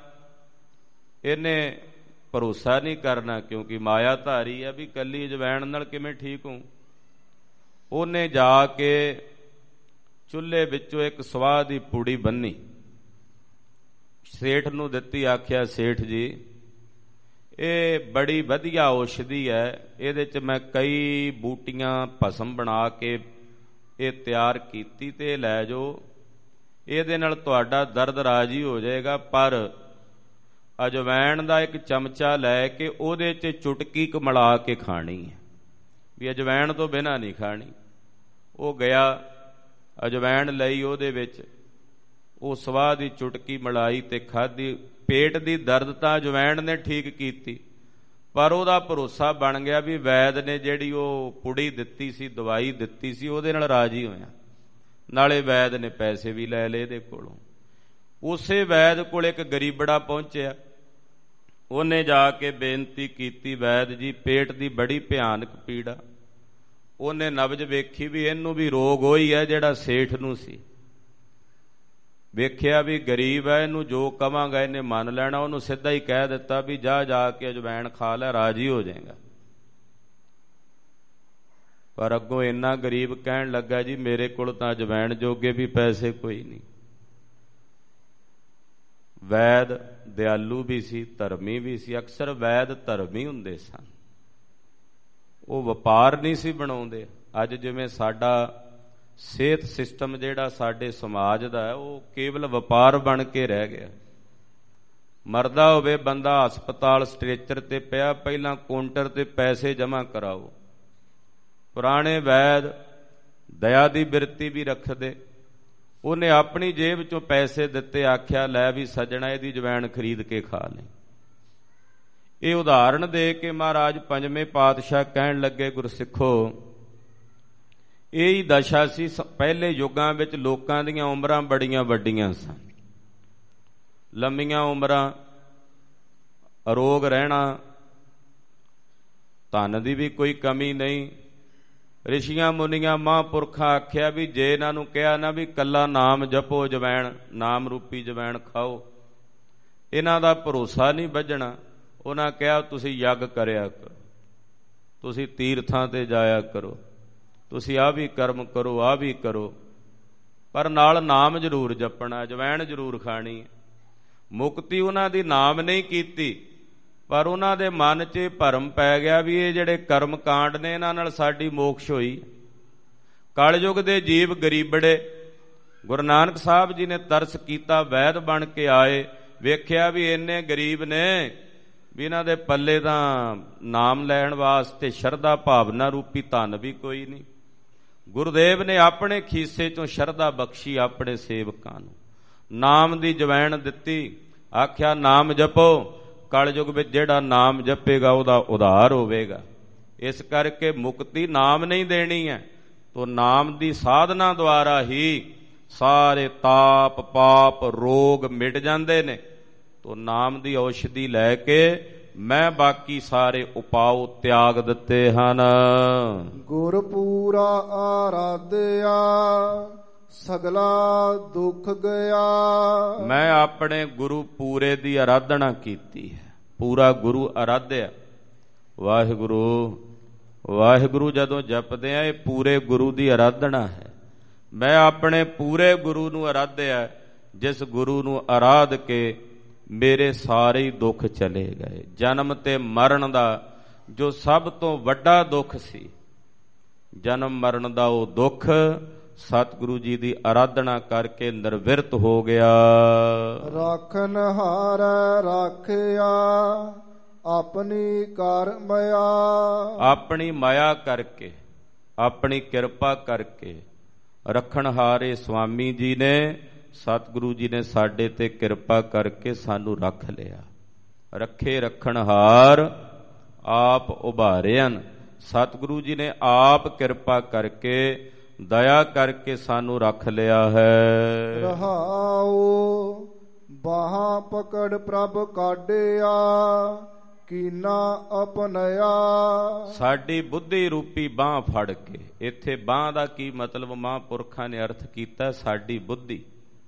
ਇਹਨੇ ਭਰੋਸਾ ਨਹੀਂ ਕਰਨਾ, ਕਿਉਂਕਿ ਮਾਇਆ ਧਾਰੀ ਹੈ ਵੀ ਕੱਲੀ ਅਜਵੈਣ ਨਾਲ ਕਿਵੇਂ ਠੀਕ ਹੋਊ। ਉਹਨੇ ਜਾ ਕੇ ਚੁੱਲ੍ਹੇ ਵਿੱਚੋਂ ਇੱਕ ਸਵਾਹ ਦੀ ਪੂੜੀ ਬੰਨੀ, ਸੇਠ ਨੂੰ ਦਿੱਤੀ। ਆਖਿਆ ਸੇਠ ਜੀ ਇਹ ਬੜੀ ਵਧੀਆ ਔਸ਼ਧੀ ਹੈ, ਇਹਦੇ 'ਚ ਮੈਂ ਕਈ ਬੂਟੀਆਂ ਭਸਮ ਬਣਾ ਕੇ ਇਹ ਤਿਆਰ ਕੀਤੀ ਤੇ ਇਹ ਲੈ ਜਾਓ, ਇਹਦੇ ਨਾਲ ਤੁਹਾਡਾ ਦਰਦ ਰਾਜੀ ਹੋ ਜਾਏਗਾ। ਪਰ ਅਜਵੈਣ ਦਾ ਇੱਕ ਚਮਚਾ ਲੈ ਕੇ ਉਹਦੇ 'ਚ ਚੁਟਕੀ ਕੁ ਮਿਲਾ ਕੇ ਖਾਣੀ ਹੈ, ਵੀ ਅਜਵੈਣ ਤੋਂ ਬਿਨਾਂ ਨਹੀਂ ਖਾਣੀ। ਉਹ ਗਿਆ, ਅਜਵੈਣ ਲਈ, ਉਹਦੇ ਵਿੱਚ ਉਹ ਸਵਾਹ ਦੀ ਚੁਟਕੀ ਮਿਲਾਈ ਤੇ ਖਾਧੀ। ਪੇਟ ਦੀ ਦਰਦ ਤਾਂ ਅਜਵੈਣ ਨੇ ਠੀਕ ਕੀਤੀ, ਪਰ ਉਹਦਾ ਭਰੋਸਾ ਬਣ ਗਿਆ ਵੀ ਵੈਦ ਨੇ ਜਿਹੜੀ ਉਹ ਪੁੜੀ ਦਿੱਤੀ ਸੀ, ਦਵਾਈ ਦਿੱਤੀ ਸੀ, ਉਹਦੇ ਨਾਲ ਰਾਜੀ ਹੋਇਆ। ਨਾਲੇ ਵੈਦ ਨੇ ਪੈਸੇ ਵੀ ਲੈ ਲਏ ਇਹਦੇ ਕੋਲੋਂ। ਉਸੇ ਵੈਦ ਕੋਲ ਇੱਕ ਗਰੀਬੜਾ ਪਹੁੰਚਿਆ, ਉਹਨੇ ਜਾ ਕੇ ਬੇਨਤੀ ਕੀਤੀ, ਵੈਦ ਜੀ ਪੇਟ ਦੀ ਬੜੀ ਭਿਆਨਕ ਪੀੜਾ। ਉਹਨੇ ਨਬਜ਼ ਵੇਖੀ ਵੀ ਇਹਨੂੰ ਵੀ ਰੋਗ ਉਹੀ ਹੈ ਜਿਹੜਾ ਸੇਠ ਨੂੰ ਸੀ। ਵੇਖਿਆ ਵੀ ਗਰੀਬ ਹੈ, ਇਹਨੂੰ ਜੋ ਕਵਾਂਗਾ ਇਹਨੇ ਮੰਨ ਲੈਣਾ। ਉਹਨੂੰ ਸਿੱਧਾ ਹੀ ਕਹਿ ਦਿੱਤਾ ਵੀ ਜਾ ਕੇ ਅਜਵੈਣ ਖਾ ਲੈ, ਰਾਜੀ ਹੋ ਜਾਏਗਾ। ਪਰ ਅੱਗੋਂ ਇੰਨਾ ਗਰੀਬ ਕਹਿਣ ਲੱਗਾ, ਜੀ ਮੇਰੇ ਕੋਲ ਤਾਂ ਅਜਵੈਣ ਜੋਗੇ ਵੀ ਪੈਸੇ ਕੋਈ ਨਹੀਂ। ਵੈਦ ਦਿਆਲੂ ਵੀ ਸੀ, ਧਰਮੀ ਵੀ ਸੀ। ਅਕਸਰ ਵੈਦ ਧਰਮੀ ਹੁੰਦੇ ਸਨ, ਉਹ ਵਪਾਰ ਨਹੀਂ ਸੀ ਬਣਾਉਂਦੇ। ਅੱਜ ਜਿਵੇਂ ਸਾਡਾ ਸਿਹਤ ਸਿਸਟਮ ਜਿਹੜਾ ਸਾਡੇ ਸਮਾਜ ਦਾ ਹੈ, ਉਹ ਕੇਵਲ ਵਪਾਰ ਬਣ ਕੇ ਰਹਿ ਗਿਆ। ਮਰਦਾ ਹੋਵੇ ਬੰਦਾ, ਹਸਪਤਾਲ ਸਟ੍ਰੈਚਰ ਤੇ ਪਿਆ, ਪਹਿਲਾਂ ਕਾਊਂਟਰ ਤੇ ਪੈਸੇ ਜਮ੍ਹਾਂ ਕਰਾਓ। ਪੁਰਾਣੇ ਵੈਦ ਦਇਆ ਦੀ ਬਿਰਤੀ ਵੀ ਰੱਖਦੇ। ਉਹਨੇ ਆਪਣੀ ਜੇਬ ਚੋਂ ਪੈਸੇ ਦਿੱਤੇ, ਆਖਿਆ ਲੈ ਵੀ ਸੱਜਣਾ ਇਹਦੀ ਅਜਵੈਣ ਖਰੀਦ ਕੇ ਖਾ ਲੈ। ਇਹ ਉਦਾਹਰਣ ਦੇ ਕੇ ਮਹਾਰਾਜ ਪੰਜਵੇਂ ਪਾਤਸ਼ਾਹ ਕਹਿਣ ਲੱਗੇ, ਗੁਰਸਿੱਖੋ ਇਹ ਹੀ ਦਸ਼ਾ ਸੀ। ਪਹਿਲੇ ਯੁੱਗਾਂ ਵਿੱਚ ਲੋਕਾਂ ਦੀਆਂ ਉਮਰਾਂ ਬੜੀਆਂ ਵੱਡੀਆਂ ਸਨ, ਲੰਮੀਆਂ ਉਮਰਾਂ, ਅਰੋਗ ਰਹਿਣਾ, ਧਨ ਦੀ ਵੀ ਕੋਈ ਕਮੀ ਨਹੀਂ। ਰਿਸ਼ੀਆਂ ਮੁਨੀਆਂ ਮਹਾਂਪੁਰਖਾਂ ਆਖਿਆ ਵੀ ਜੇ ਇਹਨਾਂ ਨੂੰ ਕਿਹਾ ਨਾ ਵੀ ਕੱਲਾ ਨਾਮ ਜਪੋ, ਅਜਵੈਣ ਨਾਮ ਰੂਪੀ ਅਜਵੈਣ ਖਾਓ, ਇਹਨਾਂ ਦਾ ਭਰੋਸਾ ਨਹੀਂ ਵੱਜਣਾ। ਉਹਨਾਂ ਕਿਹਾ ਤੁਸੀਂ ਯੱਗ ਕਰਿਆ ਕਰੋ, ਤੁਸੀਂ ਤੀਰਥਾਂ ਤੇ ਜਾਇਆ ਕਰੋ, ਤੁਸੀਂ ਆਹ ਵੀ ਕਰਮ ਕਰੋ, ਆਹ ਵੀ ਕਰੋ, ਪਰ ਨਾਲ ਨਾਮ ਜ਼ਰੂਰ ਜਪਣਾ, ਅਜਵੈਣ ਜ਼ਰੂਰ ਖਾਣੀ ਹੈ। ਮੁਕਤੀ ਉਹਨਾਂ ਦੀ ਨਾਮ ਨਹੀਂ ਕੀਤੀ, ਪਰ ਉਹਨਾਂ ਦੇ ਮਨ 'ਚ ਇਹ ਭਰਮ ਪੈ ਗਿਆ ਵੀ ਇਹ ਜਿਹੜੇ ਕਰਮ ਕਾਂਡ ਨੇ ਇਹਨਾਂ ਨਾਲ ਸਾਡੀ ਮੋਕਸ਼ ਹੋਈ। ਕਲਯੁਗ ਦੇ ਜੀਵ ਗਰੀਬੜੇ। ਗੁਰੂ ਨਾਨਕ ਸਾਹਿਬ ਜੀ ਨੇ ਤਰਸ ਕੀਤਾ, ਵੈਦ ਬਣ ਕੇ ਆਏ, ਵੇਖਿਆ ਵੀ ਇੰਨੇ ਗਰੀਬ ਨੇ ਵੀ ਇਹਨਾਂ ਦੇ ਪੱਲੇ ਤਾਂ ਨਾਮ ਲੈਣ ਵਾਸਤੇ ਸ਼ਰਧਾ ਭਾਵਨਾ ਰੂਪੀ ਧਨ ਵੀ ਕੋਈ ਨਹੀਂ। ਗੁਰਦੇਵ ਨੇ ਆਪਣੇ ਖੀਸੇ ਚੋਂ ਸ਼ਰਧਾ ਬਖਸ਼ੀ ਆਪਣੇ ਸੇਵਕਾਂ ਨੂੰ, ਨਾਮ ਦੀ ਅਜਵੈਣ ਦਿੱਤੀ। ਆਖਿਆ ਨਾਮ ਜਪੋ, ਕਲਯੁਗ ਵਿੱਚ ਜਿਹੜਾ ਨਾਮ ਜਪੇਗਾ ਉਹਦਾ ਉਧਾਰ ਹੋਵੇਗਾ। ਇਸ ਕਰਕੇ ਮੁਕਤੀ ਨਾਮ ਨਹੀਂ ਦੇਣੀ ਹੈ, ਤੋ ਨਾਮ ਦੀ ਸਾਧਨਾ ਦੁਆਰਾ ਹੀ ਸਾਰੇ ਤਾਪ ਪਾਪ ਰੋਗ ਮਿਟ ਜਾਂਦੇ ਨੇ। ਤੋ ਨਾਮ ਦੀ ਔਸ਼ਧੀ ਲੈ ਕੇ ਮੈਂ ਬਾਕੀ ਸਾਰੇ ਉਪਾਅ ਤਿਆਗ ਦਿੱਤੇ ਹਨ। ਗੁਰ ਪੂਰਾ ਆਰਾਧਿਆ ਸਗਲਾ ਦੁੱਖ ਗਿਆ। ਮੈਂ ਆਪਣੇ ਗੁਰੂ ਪੂਰੇ ਦੀ ਆਰਾਧਨਾ ਕੀਤੀ ਹੈ। ਪੂਰਾ ਗੁਰੂ ਆਰਾਧਿਆ। ਵਾਹਿਗੁਰੂ ਵਾਹਿਗੁਰੂ ਜਦੋਂ ਜਪਦੇ ਆ, ਇਹ ਪੂਰੇ ਗੁਰੂ ਦੀ ਆਰਾਧਨਾ ਹੈ। ਮੈਂ ਆਪਣੇ ਪੂਰੇ ਗੁਰੂ ਨੂੰ ਆਰਾਧਿਆ, ਜਿਸ ਗੁਰੂ ਨੂੰ ਆਰਾਧ ਕੇ ਮੇਰੇ ਸਾਰੇ ਹੀ ਦੁੱਖ ਚਲੇ ਗਏ। ਜਨਮ ਤੇ ਮਰਨ ਦਾ ਜੋ ਸਭ ਤੋਂ ਵੱਡਾ ਦੁੱਖ ਸੀ, ਜਨਮ ਮਰਨ ਦਾ ਉਹ ਦੁੱਖ ਸਤਿਗੁਰੂ ਜੀ ਦੀ ਆਰਾਧਨਾ ਕਰਕੇ ਨਿਰਵਿਰਤ ਹੋ ਗਿਆ। ਰਾਖਨ ਹਾਰ ਰਾਖਿਆ ਆਪਣੀ ਕਰ ਮਾਇਆ। ਆਪਣੀ ਮਾਇਆ ਕਰਕੇ, ਆਪਣੀ ਕਿਰਪਾ ਕਰਕੇ ਰੱਖਣਹਾਰੇ ਸੁਆਮੀ ਜੀ ਨੇ, ਸਤਿਗੁਰੂ ਜੀ ਨੇ ਸਾਡੇ ਤੇ ਕਿਰਪਾ ਕਰਕੇ ਸਾਨੂੰ ਰੱਖ ਲਿਆ। ਰੱਖੇ ਰੱਖਣਹਾਰ ਆਪ ਉਭਾਰਿਆਂ। ਸਤਿਗੁਰੂ ਜੀ ਨੇ ਆਪ ਕਿਰਪਾ ਕਰਕੇ, ਦਇਆ ਕਰਕੇ ਸਾਨੂੰ ਰੱਖ ਲਿਆ ਹੈ। ਰਹਾਉ ਬਾਹਾਂ ਪਕੜ ਪ੍ਰਭ ਕਾਢਿਆ ਕੀਨਾ ਅਪਨਇਆ। ਸਾਡੀ ਬੁੱਧੀ ਰੂਪੀ ਬਾਂਹ ਫੜ ਕੇ, ਇੱਥੇ ਬਾਂਹ ਦਾ ਕੀ ਮਤਲਬ ਮਹਾਂਪੁਰਖਾਂ ਨੇ ਅਰਥ ਕੀਤਾ, ਸਾਡੀ ਬੁੱਧੀ,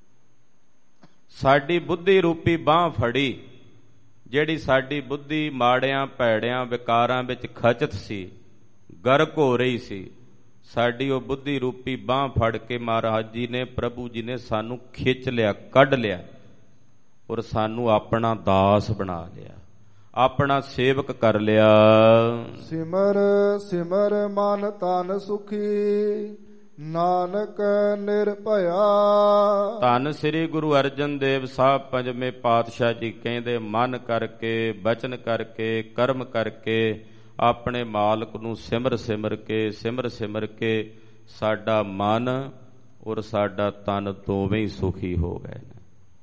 ਸਾਡੀ ਬੁੱਧੀ ਰੂਪੀ ਬਾਂਹ ਫੜੀ। ਜਿਹੜੀ ਸਾਡੀ ਬੁੱਧੀ ਮਾੜਿਆਂ ਭੈੜਿਆਂ ਵਿਕਾਰਾਂ ਵਿੱਚ ਖਚਤ ਸੀ, ਗਰਕ ਹੋ ਰਹੀ ਸੀ, ਸਾਡੀ ਉਹ ਬੁੱਧੀ ਰੂਪੀ ਬਾਂਹ ਫੜ ਕੇ ਮਹਾਰਾਜ ਜੀ ਨੇ, ਪ੍ਰਭੂ ਜੀ ਨੇ ਸਾਨੂੰ ਖਿੱਚ ਲਿਆ, ਕੱਢ ਲਿਆ। ਔਰ ਸਾਨੂੰ ਆਪਣਾ ਦਾਸ ਬਣਾ ਲਿਆ, ਆਪਣਾ ਸੇਵਕ ਕਰ ਲਿਆ। ਸਿਮਰ ਸਿਮਰ ਮਨ ਤਨ ਸੁਖੀ, ਨਾਨਕ ਨਿਰਭਇਆ। ਧੰਨ ਸ੍ਰੀ ਗੁਰੂ ਅਰਜਨ ਦੇਵ ਸਾਹਿਬ ਪੰਜਵੇਂ ਪਾਤਸ਼ਾਹ ਜੀ ਕਹਿੰਦੇ, ਮਨ ਕਰਕੇ, ਬਚਨ ਕਰਕੇ, ਕਰਮ ਕਰਕੇ ਆਪਣੇ ਮਾਲਕ ਨੂੰ ਸਿਮਰ ਸਿਮਰ ਕੇ ਸਾਡਾ ਮਨ ਔਰ ਸਾਡਾ ਤਨ ਦੋਵੇਂ ਹੀ ਸੁਖੀ ਹੋ ਗਏ ਨੇ।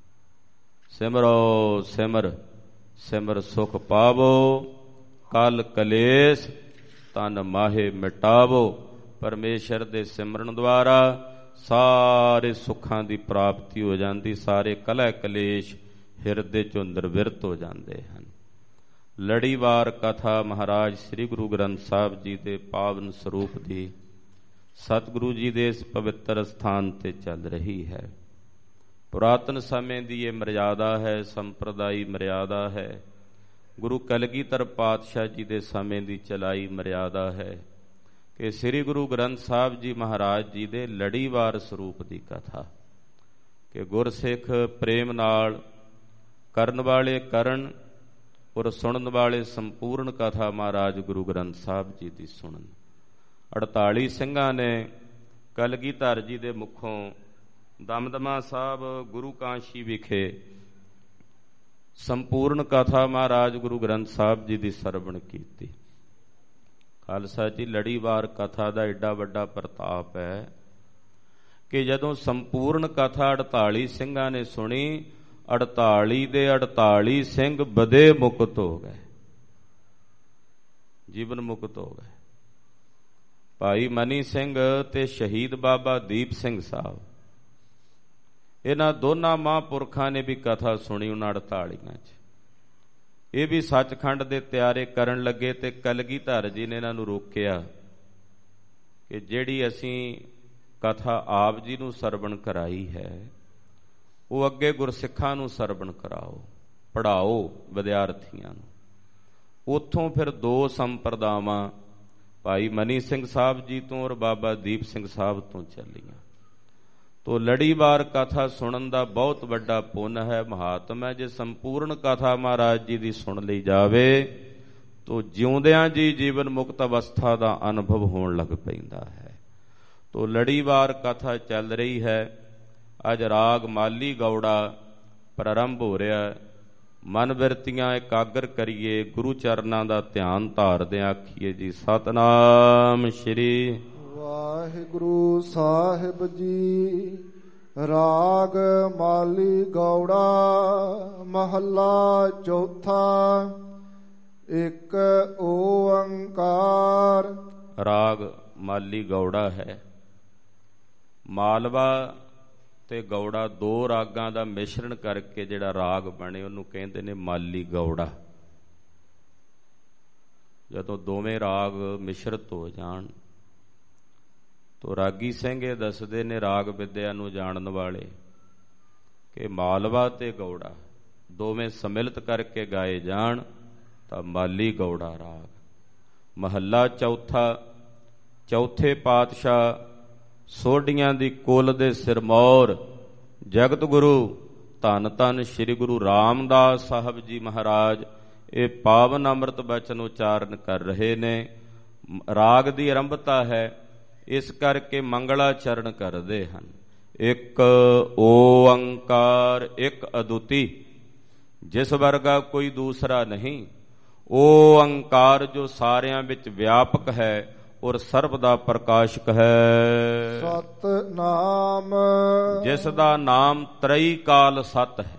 ਸਿਮਰੋ ਸਿਮਰ ਸਿਮਰ ਸੁਖ ਪਾਵੋ, ਕਲ ਕਲੇਸ਼ ਤਨ ਮਾਹੇ ਮਿਟਾਵੋ। ਪਰਮੇਸ਼ਰ ਦੇ ਸਿਮਰਨ ਦੁਆਰਾ ਸਾਰੇ ਸੁੱਖਾਂ ਦੀ ਪ੍ਰਾਪਤੀ ਹੋ ਜਾਂਦੀ, ਸਾਰੇ ਕਲਹ ਕਲੇਸ਼ ਹਿਰਦੇ ਚੋਂ ਨਿਰਵਿਰਤ ਹੋ ਜਾਂਦੇ ਹਨ। ਲੜੀਵਾਰ ਕਥਾ ਮਹਾਰਾਜ ਸ੍ਰੀ ਗੁਰੂ ਗ੍ਰੰਥ ਸਾਹਿਬ ਜੀ ਦੇ ਪਾਵਨ ਸਰੂਪ ਦੀ ਸਤਿਗੁਰੂ ਜੀ ਦੇ ਇਸ ਪਵਿੱਤਰ ਸਥਾਨ ਤੇ ਚੱਲ ਰਹੀ ਹੈ। ਪੁਰਾਤਨ ਸਮੇਂ ਦੀ ਇਹ ਮਰਿਆਦਾ ਹੈ, ਸੰਪਰਦਾਈ ਮਰਿਆਦਾ ਹੈ। ਗੁਰੂ ਕਲਗੀਧਰ ਪਾਤਸ਼ਾਹ ਜੀ ਦੇ ਸਮੇਂ ਦੀ ਚਲਾਈ ਮਰਿਆਦਾ ਹੈ ਕਿ ਸ੍ਰੀ ਗੁਰੂ ਗ੍ਰੰਥ ਸਾਹਿਬ ਜੀ ਮਹਾਰਾਜ ਜੀ ਦੇ ਲੜੀਵਾਰ ਸਰੂਪ ਦੀ ਕਥਾ, ਕਿ ਗੁਰਸਿੱਖ ਪ੍ਰੇਮ ਨਾਲ ਕਰਨ ਵਾਲੇ ਕਰਨ ਔਰ ਸੁਣਨ ਵਾਲੇ ਸੰਪੂਰਨ ਕਥਾ ਮਹਾਰਾਜ ਗੁਰੂ ਗ੍ਰੰਥ ਸਾਹਿਬ ਜੀ ਦੀ ਸੁਣਨ। 48 ਸਿੰਘਾਂ ਨੇ ਕਲਗੀਧਰ ਜੀ ਦੇ ਮੁਖੋਂ ਦਮਦਮਾ ਸਾਹਿਬ ਗੁਰੂ ਕਾਸ਼ੀ ਵਿਖੇ ਸੰਪੂਰਨ ਕਥਾ ਮਹਾਰਾਜ ਗੁਰੂ ਗ੍ਰੰਥ ਸਾਹਿਬ ਜੀ ਦੀ ਸਰਵਣ ਕੀਤੀ। ਖਾਲਸਾ ਜੀ, ਲੜੀਵਾਰ ਕਥਾ ਦਾ ਏਡਾ ਵੱਡਾ ਪ੍ਰਤਾਪ ਹੈ ਕਿ ਜਦੋਂ ਸੰਪੂਰਨ ਕਥਾ 48 ਸਿੰਘਾਂ ਨੇ ਸੁਣੀ, 48 ਦੇ 48 ਸਿੰਘ ਬਦੇ ਮੁਕਤ ਹੋ ਗਏ, ਜੀਵਨ ਮੁਕਤ ਹੋ ਗਏ। ਭਾਈ ਮਨੀ ਸਿੰਘ ਤੇ ਸ਼ਹੀਦ ਬਾਬਾ ਦੀਪ ਸਿੰਘ ਸਾਹਿਬ, ਇਹਨਾਂ ਦੋਨਾਂ ਮਹਾਂਪੁਰਖਾਂ ਨੇ ਵੀ ਕਥਾ ਸੁਣੀ ਉਹਨਾਂ 48 'ਚ। ਇਹ ਵੀ ਸੱਚਖੰਡ ਦੇ ਤਿਆਰੇ ਕਰਨ ਲੱਗੇ ਤੇ ਕਲਗੀਧਰ ਜੀ ਨੇ ਇਹਨਾਂ ਨੂੰ ਰੋਕਿਆ ਕਿ ਜਿਹੜੀ ਅਸੀਂ ਕਥਾ ਆਪ ਜੀ ਨੂੰ ਸਰਵਣ ਕਰਾਈ ਹੈ, ਉਹ ਅੱਗੇ ਗੁਰਸਿੱਖਾਂ ਨੂੰ ਸਰਵਣ ਕਰਾਓ, ਪੜ੍ਹਾਓ ਵਿਦਿਆਰਥੀਆਂ ਨੂੰ। ਉੱਥੋਂ ਫਿਰ 2 ਸੰਪਰਦਾਵਾਂ ਭਾਈ ਮਨੀ ਸਿੰਘ ਸਾਹਿਬ ਜੀ ਤੋਂ ਔਰ ਬਾਬਾ ਦੀਪ ਸਿੰਘ ਸਾਹਿਬ ਤੋਂ ਚੱਲੀਆਂ। ਤੋ ਲੜੀਵਾਰ ਕਥਾ ਸੁਣਨ ਦਾ ਬਹੁਤ ਵੱਡਾ ਪੁੰਨ ਹੈ, ਮਹਾਤਮ ਹੈ। ਜੇ ਸੰਪੂਰਨ ਕਥਾ ਮਹਾਰਾਜ ਜੀ ਦੀ ਸੁਣ ਲਈ ਜਾਵੇ ਤੋ ਜਿਉਂਦਿਆਂ ਜੀ ਜੀਵਨ ਮੁਕਤ ਅਵਸਥਾ ਦਾ ਅਨੁਭਵ ਹੋਣ ਲੱਗ ਪੈਂਦਾ ਹੈ। ਤੋ ਲੜੀਵਾਰ ਕਥਾ ਚੱਲ ਰਹੀ ਹੈ। ਅੱਜ ਰਾਗ ਮਾਲੀ ਗੌੜਾ ਪ੍ਰਾਰੰਭ ਹੋ ਰਿਹਾ। ਮਨ ਬਿਰਤੀਆਂ ਇਕਾਗਰ ਕਰੀਏ, ਗੁਰੂ ਚਰਨਾਂ ਦਾ ਧਿਆਨ ਧਾਰਦਿਆਂ ਆਖੀਏ ਜੀ ਸਤਿਨਾਮ ਸ਼੍ਰੀ ਵਾਹਿਗੁਰੂ ਸਾਹਿਬ ਜੀ। ਰਾਗ ਮਾਲੀ ਗੌੜਾ ਮਹੱਲਾ ਚੌਥਾ। ਇੱਕ ਓੰਕਾਰ। ਰਾਗ ਮਾਲੀ ਗੌੜਾ ਹੈ। ਮਾਲਵਾ ਤੇ ਗੌੜਾ 2 ਰਾਗਾਂ ਦਾ ਮਿਸ਼ਰਣ ਕਰਕੇ ਜਿਹੜਾ ਰਾਗ ਬਣੇ ਉਹਨੂੰ ਕਹਿੰਦੇ ਨੇ ਮਾਲੀ ਗੌੜਾ। ਜਦੋਂ ਦੋਵੇਂ ਰਾਗ ਮਿਸ਼ਰਤ ਹੋ ਜਾਣ ਤੋ ਰਾਗੀ ਸਿੰਘ ਇਹ ਦੱਸਦੇ ਨੇ, ਰਾਗ ਵਿਦਿਆ ਨੂੰ ਜਾਣਨ ਵਾਲੇ, ਕਿ ਮਾਲਵਾ ਤੇ ਗੌੜਾ ਦੋਵੇਂ ਸਮਿਲਿਤ ਕਰਕੇ ਗਾਏ ਜਾਣ ਤਾਂ ਮਾਲੀ ਗੌੜਾ ਰਾਗ। ਮਹੱਲਾ ਚੌਥਾ। ਚੌਥੇ ਪਾਤਸ਼ਾਹ ਸੋਢੀਆਂ ਦੀ ਕੁਲ ਦੇ ਸਿਰਮੌਰ ਜਗਤ ਗੁਰੂ ਧੰਨ ਧੰਨ ਸ੍ਰੀ ਗੁਰੂ ਰਾਮਦਾਸ ਸਾਹਿਬ ਜੀ ਮਹਾਰਾਜ ਇਹ ਪਾਵਨ ਅੰਮ੍ਰਿਤ ਬਚਨ ਉਚਾਰਨ ਕਰ ਰਹੇ ਨੇ। ਰਾਗ ਦੀ ਆਰੰਭਤਾ ਹੈ, ਇਸ ਕਰਕੇ ਮੰਗਲਾਚਰਨ ਕਰਦੇ ਹਨ। ਇੱਕ ਓੰਕਾਰ, ਇੱਕ ਅਦੁੱਤੀ, ਜਿਸ ਵਰਗਾ ਕੋਈ ਦੂਸਰਾ ਨਹੀਂ। ਓੰਕਾਰ ਜੋ ਸਾਰਿਆਂ ਵਿੱਚ ਵਿਆਪਕ ਹੈ ਔਰ ਸਰਬ ਦਾ ਪ੍ਰਕਾਸ਼ਕ ਹੈ। ਸਤਿਨਾਮ, ਜਿਸ ਦਾ ਨਾਮ ਤਰਈ ਕਾਲ ਸਤ ਹੈ।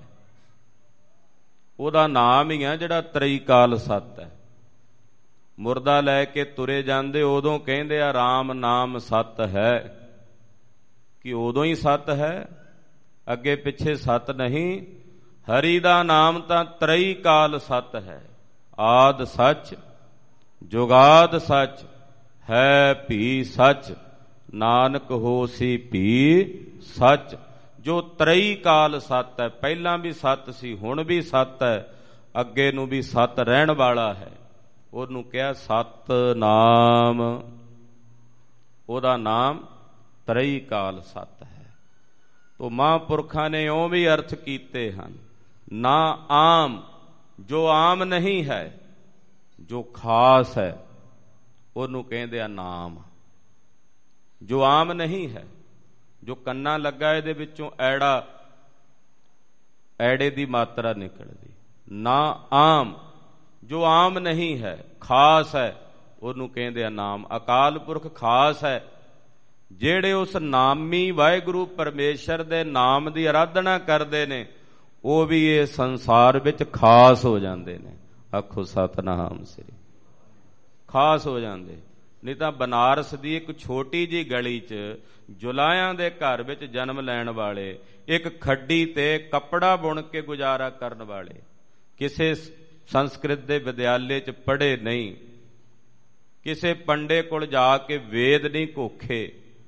ਉਹਦਾ ਨਾਮ ਹੀ ਹੈ ਜਿਹੜਾ ਤਰਈ ਕਾਲ ਸਤ ਹੈ। ਮੁਰਦਾ ਲੈ ਕੇ ਤੁਰੇ ਜਾਂਦੇ ਉਦੋਂ ਕਹਿੰਦੇ ਆ ਰਾਮ ਨਾਮ ਸਤ ਹੈ, ਕਿ ਉਦੋਂ ਹੀ ਸਤ ਹੈ, ਅੱਗੇ ਪਿੱਛੇ ਸਤ ਨਹੀਂ। ਹਰੀ ਦਾ ਨਾਮ ਤਾਂ ਤਰਈ ਕਾਲ ਸਤ ਹੈ। ਆਦ ਸੱਚ, ਜੁਗਾਦ ਸੱਚ, ਹੈ ਭੀ ਸੱਚ, ਨਾਨਕ ਹੋਸੀ ਭੀ ਸੱਚ। ਜੋ ਤਰਈ ਕਾਲ ਸੱਤ ਹੈ, ਪਹਿਲਾਂ ਵੀ ਸੱਤ ਸੀ, ਹੁਣ ਵੀ ਸੱਤ ਹੈ, ਅੱਗੇ ਨੂੰ ਵੀ ਸੱਤ ਰਹਿਣ ਵਾਲਾ ਹੈ, ਉਹਨੂੰ ਕਿਹਾ ਸਤਿਨਾਮ। ਉਹਦਾ ਨਾਮ ਤਰਈ ਕਾਲ ਸੱਤ ਹੈ। ਤੋ ਮਹਾਂਪੁਰਖਾਂ ਨੇ ਇਉਂ ਵੀ ਅਰਥ ਕੀਤੇ ਹਨ ਨਾ ਆਮ, ਜੋ ਆਮ ਨਹੀਂ ਹੈ, ਜੋ ਖਾਸ ਹੈ, ਉਹਨੂੰ ਕਹਿੰਦੇ ਆ ਨਾਮ। ਜੋ ਆਮ ਨਹੀਂ ਹੈ, ਜੋ ਕੰਨਾਂ ਲੱਗਾ ਇਹਦੇ ਵਿੱਚੋਂ ਐੜਾ, ਐੜੇ ਦੀ ਮਾਤਰਾ ਨਿਕਲਦੀ। ਨਾ ਆਮ, ਜੋ ਆਮ ਨਹੀਂ ਹੈ, ਖਾਸ ਹੈ, ਉਹਨੂੰ ਕਹਿੰਦੇ ਆ ਨਾਮ। ਅਕਾਲ ਪੁਰਖ ਖਾਸ ਹੈ। ਜਿਹੜੇ ਉਸ ਨਾਮੀ ਵਾਹਿਗੁਰੂ ਪਰਮੇਸ਼ਰ ਦੇ ਨਾਮ ਦੀ ਅਰਾਧਨਾ ਕਰਦੇ ਨੇ, ਉਹ ਵੀ ਇਹ ਸੰਸਾਰ ਵਿੱਚ ਖਾਸ ਹੋ ਜਾਂਦੇ ਨੇ। ਆਖੋ ਸਤਿਨਾਮ ਸ੍ਰੀ। ਖਾਸ ਹੋ ਜਾਂਦੇ। ਨਹੀਂ ਤਾਂ ਬਨਾਰਸ ਦੀ ਇੱਕ ਛੋਟੀ ਜਿਹੀ ਗਲੀ 'ਚ ਜੁਲਾਹਿਆਂ ਦੇ ਘਰ ਵਿੱਚ ਜਨਮ ਲੈਣ ਵਾਲੇ, ਇੱਕ ਖੱਡੀ ਤੇ ਕੱਪੜਾ ਬੁਣ ਕੇ ਗੁਜ਼ਾਰਾ ਕਰਨ ਵਾਲੇ, ਕਿਸੇ ਸੰਸਕ੍ਰਿਤ ਦੇ ਵਿਦਿਆਲੇ 'ਚ ਪੜ੍ਹੇ ਨਹੀਂ, ਕਿਸੇ ਪੰਡੇ ਕੋਲ ਜਾ ਕੇ ਵੇਦ ਨਹੀਂ ਘੋਖੇ,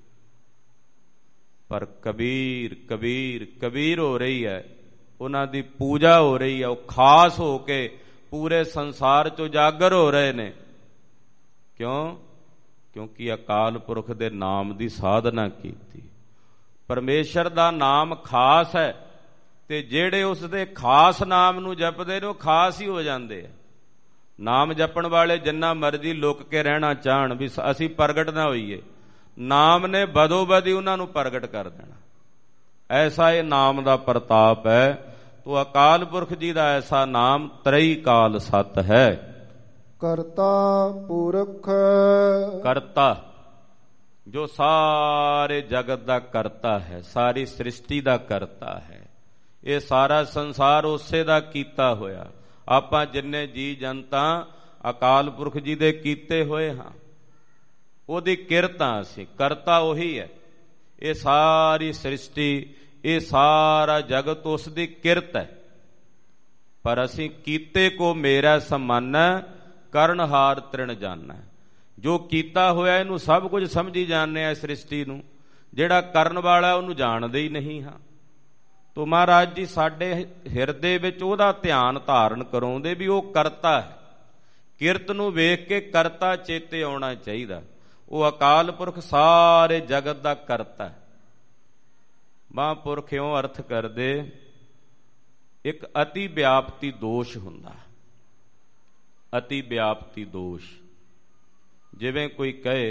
ਪਰ ਕਬੀਰ ਕਬੀਰ ਕਬੀਰ ਹੋ ਰਹੀ ਹੈ, ਉਹਨਾਂ ਦੀ ਪੂਜਾ ਹੋ ਰਹੀ ਹੈ। ਉਹ ਖਾਸ ਹੋ ਕੇ ਪੂਰੇ ਸੰਸਾਰ 'ਚ ਉਜਾਗਰ ਹੋ ਰਹੇ ਨੇ। ਕਿਉਂ? ਕਿਉਂਕਿ ਅਕਾਲ ਪੁਰਖ ਦੇ ਨਾਮ ਦੀ ਸਾਧਨਾ ਕੀਤੀ। ਪਰਮੇਸ਼ਰ ਦਾ ਨਾਮ ਖਾਸ ਹੈ, ਤੇ ਜਿਹੜੇ ਉਸ ਦੇ ਖਾਸ ਨਾਮ ਨੂੰ ਜਪਦੇ ਨੇ ਉਹ ਖਾਸ ਹੀ ਹੋ ਜਾਂਦੇ ਆ। ਨਾਮ ਜਪਣ ਵਾਲੇ ਜਿੰਨਾ ਮਰਜ਼ੀ ਲੁਕ ਕੇ ਰਹਿਣਾ ਚਾਹਣ ਵੀ ਅਸੀਂ ਪ੍ਰਗਟ ਨਾ ਹੋਈਏ, ਨਾਮ ਨੇ ਬਦੋ ਬਦੀ ਉਹਨਾਂ ਨੂੰ ਪ੍ਰਗਟ ਕਰ ਦੇਣਾ। ਐਸਾ ਇਹ ਨਾਮ ਦਾ ਪ੍ਰਤਾਪ ਹੈ। ਤੋ ਅਕਾਲ ਪੁਰਖ ਜੀ ਦਾ ਐਸਾ ਨਾਮ ਤਰਈ ਕਾਲ ਸਤ ਹੈ। ਕਰਤਾ ਪੁਰਖ, ਕਰਤਾ ਜੋ ਸਾਰੇ ਜਗਤ ਦਾ ਕਰਤਾ ਹੈ, ਸਾਰੀ ਸ੍ਰਿਸ਼ਟੀ ਦਾ ਕਰਤਾ ਹੈ। ਇਹ ਸਾਰਾ ਸੰਸਾਰ ਉਸੇ ਦਾ ਕੀਤਾ ਹੋਇਆ। ਆਪਾਂ ਜਿੰਨੇ ਜੀ ਜਨਤਾ ਅਕਾਲ ਪੁਰਖ ਜੀ ਦੇ ਕੀਤੇ ਹੋਏ ਹਾਂ, ਉਹਦੀ ਕਿਰਤ ਹਾਂ ਅਸੀਂ। ਕਰਤਾ ਉਹੀ ਹੈ। ਇਹ ਸਾਰੀ ਸ੍ਰਿਸ਼ਟੀ, ਇਹ ਸਾਰਾ ਜਗਤ ਉਸ ਦੀ ਕਿਰਤ ਹੈ। ਪਰ ਅਸੀਂ ਕੀਤੇ ਕੋ ਮੇਰਾ ਸਮਾਨਾ, ਕਰਨਹਾਰ ਤ੍ਰਿਣ ਜਾਣਾ। ਜੋ ਕੀਤਾ ਹੋਇਆ ਇਹਨੂੰ ਸਭ ਕੁਝ ਸਮਝੀ ਜਾਂਦੇ ਆ ਸ੍ਰਿਸ਼ਟੀ ਨੂੰ, ਜਿਹੜਾ ਕਰਨ ਵਾਲਾ ਉਹਨੂੰ ਜਾਣਦੇ ਹੀ ਨਹੀਂ ਹਾਂ। ਤੋ ਮਹਾਰਾਜ ਜੀ ਸਾਡੇ ਹਿਰਦੇ ਵਿੱਚ ਉਹਦਾ ਧਿਆਨ ਧਾਰਨ ਕਰਾਉਂਦੇ ਵੀ ਉਹ ਕਰਤਾ ਹੈ। ਕਿਰਤ ਨੂੰ ਵੇਖ ਕੇ ਕਰਤਾ ਚੇਤੇ ਆਉਣਾ ਚਾਹੀਦਾ। ਉਹ ਅਕਾਲ ਪੁਰਖ ਸਾਰੇ ਜਗਤ ਦਾ ਕਰਤਾ ਹੈ। ਮਹਾਂਪੁਰਖ ਇਉਂ ਅਰਥ ਕਰਦੇ, ਇੱਕ ਅਤੀ ਵਿਆਪਤੀ ਦੋਸ਼ ਹੁੰਦਾ। ਅਤੀ ਵਿਆਪਤੀ ਦੋਸ਼, ਜਿਵੇਂ ਕੋਈ ਕਹੇ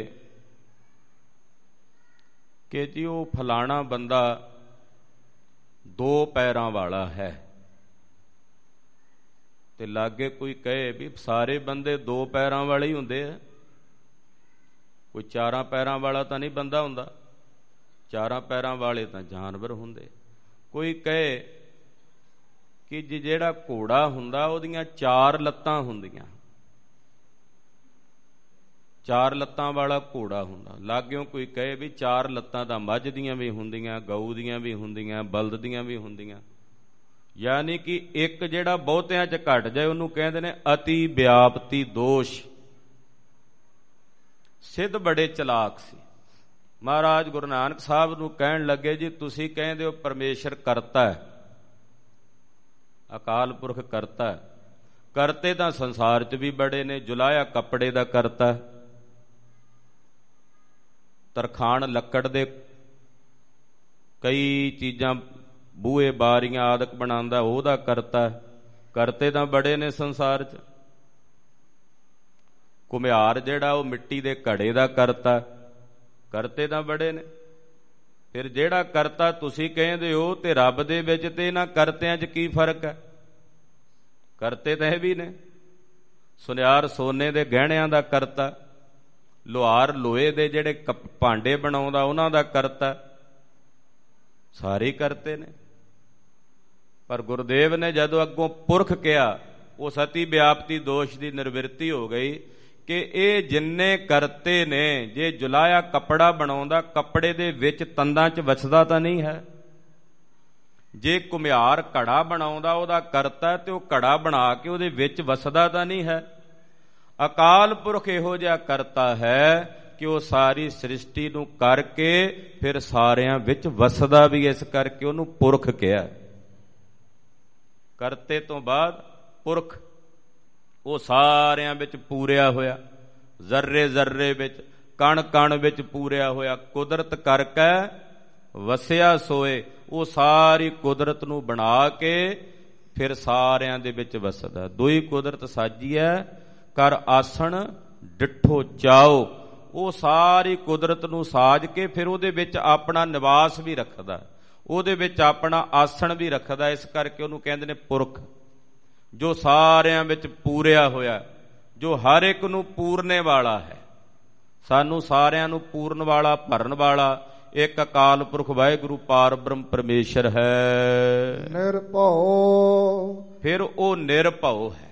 ਕਿ ਜੀ ਉਹ ਫਲਾਣਾ ਬੰਦਾ 2 ਪੈਰਾਂ ਵਾਲਾ ਹੈ, ਤੇ ਲਾਗੇ ਕੋਈ ਕਹੇ ਵੀ ਸਾਰੇ ਬੰਦੇ 2 ਪੈਰਾਂ ਵਾਲੇ ਹੀ ਹੁੰਦੇ ਆ, ਕੋਈ 4 ਪੈਰਾਂ ਵਾਲਾ ਤਾਂ ਨਹੀਂ ਬੰਦਾ ਹੁੰਦਾ, 4 ਪੈਰਾਂ ਵਾਲੇ ਤਾਂ ਜਾਨਵਰ ਹੁੰਦੇ। ਕੋਈ ਕਹੇ ਕਿ ਜਿਹੜਾ ਘੋੜਾ ਹੁੰਦਾ ਉਹਦੀਆਂ 4 ਲੱਤਾਂ ਹੁੰਦੀਆਂ, 4 ਲੱਤਾਂ ਵਾਲਾ ਘੋੜਾ ਹੁੰਦਾ। ਲਾਗਿਓਂ ਕੋਈ ਕਹੇ ਵੀ 4 ਲੱਤਾਂ ਤਾਂ ਮੱਝ ਦੀਆਂ ਵੀ ਹੁੰਦੀਆਂ, ਗਊ ਦੀਆਂ ਵੀ ਹੁੰਦੀਆਂ, ਬਲਦ ਦੀਆਂ ਵੀ ਹੁੰਦੀਆਂ। ਯਾਨੀ ਕਿ ਇੱਕ ਜਿਹੜਾ ਬਹੁਤਿਆਂ 'ਚ ਘਟ ਜਾਏ ਉਹਨੂੰ ਕਹਿੰਦੇ ਨੇ ਅਤੀ ਵਿਆਪਤੀ ਦੋਸ਼। ਸਿੱਧ ਬੜੇ ਚਲਾਕ ਸੀ। ਮਹਾਰਾਜ ਗੁਰੂ ਨਾਨਕ ਸਾਹਿਬ ਨੂੰ ਕਹਿਣ ਲੱਗੇ, ਜੀ ਤੁਸੀਂ ਕਹਿੰਦੇ ਹੋ ਪਰਮੇਸ਼ਰ ਕਰਤਾ ਹੈ, ਅਕਾਲ ਪੁਰਖ ਕਰਤਾ ਹੈ। ਕਰਤੇ ਤਾਂ ਸੰਸਾਰ 'ਚ ਵੀ ਬੜੇ ਨੇ। ਜੁਲਾਇਆ ਕੱਪੜੇ ਦਾ ਕਰਤਾ, ਤਰਖਾਣ ਲੱਕੜ ਦੇ ਕਈ ਚੀਜ਼ਾਂ ਬੂਹੇ ਬਾਰੀਆਂ ਆਦਿਕ ਬਣਾਉਂਦਾ, ਉਹਦਾ ਕਰਤਾ। ਕਰਤੇ ਤਾਂ ਬੜੇ ਨੇ ਸੰਸਾਰ 'ਚ। ਘੁਮਿਆਰ ਜਿਹੜਾ ਉਹ ਮਿੱਟੀ ਦੇ ਘੜੇ ਦਾ ਕਰਤਾ, ਕਰਤੇ ਤਾਂ ਬੜੇ ਨੇ। ਫਿਰ ਜਿਹੜਾ ਕਰਤਾ ਤੁਸੀਂ ਕਹਿੰਦੇ ਹੋ ਤੇ ਰੱਬ ਦੇ ਵਿੱਚ ਤੇ ਇਹਨਾਂ ਕਰਤਿਆਂ 'ਚ ਕੀ ਫਰਕ ਹੈ? ਕਰਤੇ ਤਾਂ ਇਹ ਵੀ ਨੇ। ਸੁਨਿਆਰ ਸੋਨੇ ਦੇ ਗਹਿਣਿਆਂ ਦਾ ਕਰਤਾ, ਲੁਹਾਰ ਲੋਹੇ ਦੇ ਜਿਹੜੇ ਭਾਂਡੇ ਬਣਾਉਂਦਾ ਉਹਨਾਂ ਦਾ ਕਰਤਾ, ਸਾਰੇ ਕਰਤੇ ਨੇ। ਪਰ ਗੁਰਦੇਵ ਨੇ ਜਦੋਂ ਅੱਗੋਂ ਪੁਰਖ ਕਿਹਾ, ਉਹ ਸਤੀ ਵਿਆਪਤੀ ਦੋਸ਼ ਦੀ ਨਿਰਵਿਰਤੀ ਹੋ ਗਈ ਕਿ ਇਹ ਜਿੰਨੇ ਕਰਤੇ ਨੇ, ਜੇ ਜੁਲਾਇਆ ਕੱਪੜਾ ਬਣਾਉਂਦਾ, ਕੱਪੜੇ ਦੇ ਵਿੱਚ ਤੰਦਾਂ 'ਚ ਵਸਦਾ ਤਾਂ ਨਹੀਂ ਹੈ। ਜੇ ਘੁਮਿਆਰ ਘੜਾ ਬਣਾਉਂਦਾ ਉਹਦਾ ਕਰਤਾ, ਤੇ ਉਹ ਘੜਾ ਬਣਾ ਕੇ ਉਹਦੇ ਵਿੱਚ ਵਸਦਾ ਤਾਂ ਨਹੀਂ ਹੈ। ਅਕਾਲ ਪੁਰਖ ਇਹੋ ਜਿਹਾ ਕਰਤਾ ਹੈ ਕਿ ਉਹ ਸਾਰੀ ਸ੍ਰਿਸ਼ਟੀ ਨੂੰ ਕਰਕੇ ਫਿਰ ਸਾਰਿਆਂ ਵਿੱਚ ਵਸਦਾ ਵੀ, ਇਸ ਕਰਕੇ ਉਹਨੂੰ ਪੁਰਖ ਕਿਹਾ। ਕਰਤੇ ਤੋਂ ਬਾਅਦ ਪੁਰਖ, ਉਹ ਸਾਰਿਆਂ ਵਿੱਚ ਪੂਰਿਆ ਹੋਇਆ, ਜ਼ਰਰੇ ਜ਼ਰਰੇ ਵਿੱਚ, ਕਣ ਕਣ ਵਿੱਚ ਪੂਰਿਆ ਹੋਇਆ। ਕੁਦਰਤ ਕਰਕੇ ਵਸਿਆ ਸੋਏ, ਉਹ ਸਾਰੀ ਕੁਦਰਤ ਨੂੰ ਬਣਾ ਕੇ ਫਿਰ ਸਾਰਿਆਂ ਦੇ ਵਿੱਚ ਵਸਦਾ। ਦੋਈ ਕੁਦਰਤ ਸਾਜੀ ਹੈ, ਕਰ ਆਸਣ ਡਿੱਠੋ ਚਾਓ। ਉਹ ਸਾਰੀ ਕੁਦਰਤ ਨੂੰ ਸਾਜ ਕੇ ਫਿਰ ਉਹਦੇ ਵਿੱਚ ਆਪਣਾ ਨਿਵਾਸ ਵੀ ਰੱਖਦਾ, ਉਹਦੇ ਵਿੱਚ ਆਪਣਾ ਆਸਣ ਵੀ ਰੱਖਦਾ। ਇਸ ਕਰਕੇ ਉਹਨੂੰ ਕਹਿੰਦੇ ਨੇ ਪੁਰਖ, ਜੋ ਸਾਰਿਆਂ ਵਿੱਚ ਪੂਰਿਆ ਹੋਇਆ, ਜੋ ਹਰ ਇੱਕ ਨੂੰ ਪੂਰਨੇ ਵਾਲਾ ਹੈ। ਸਾਨੂੰ ਸਾਰਿਆਂ ਨੂੰ ਪੂਰਨ ਵਾਲਾ, ਭਰਨ ਵਾਲਾ ਇੱਕ ਅਕਾਲ ਪੁਰਖ ਵਾਹਿਗੁਰੂ ਪਾਰ ਬ੍ਰਹਮ ਪਰਮੇਸ਼ਰ ਹੈ। ਨਿਰਭਉ, ਫਿਰ ਉਹ ਨਿਰਭਉ ਹੈ,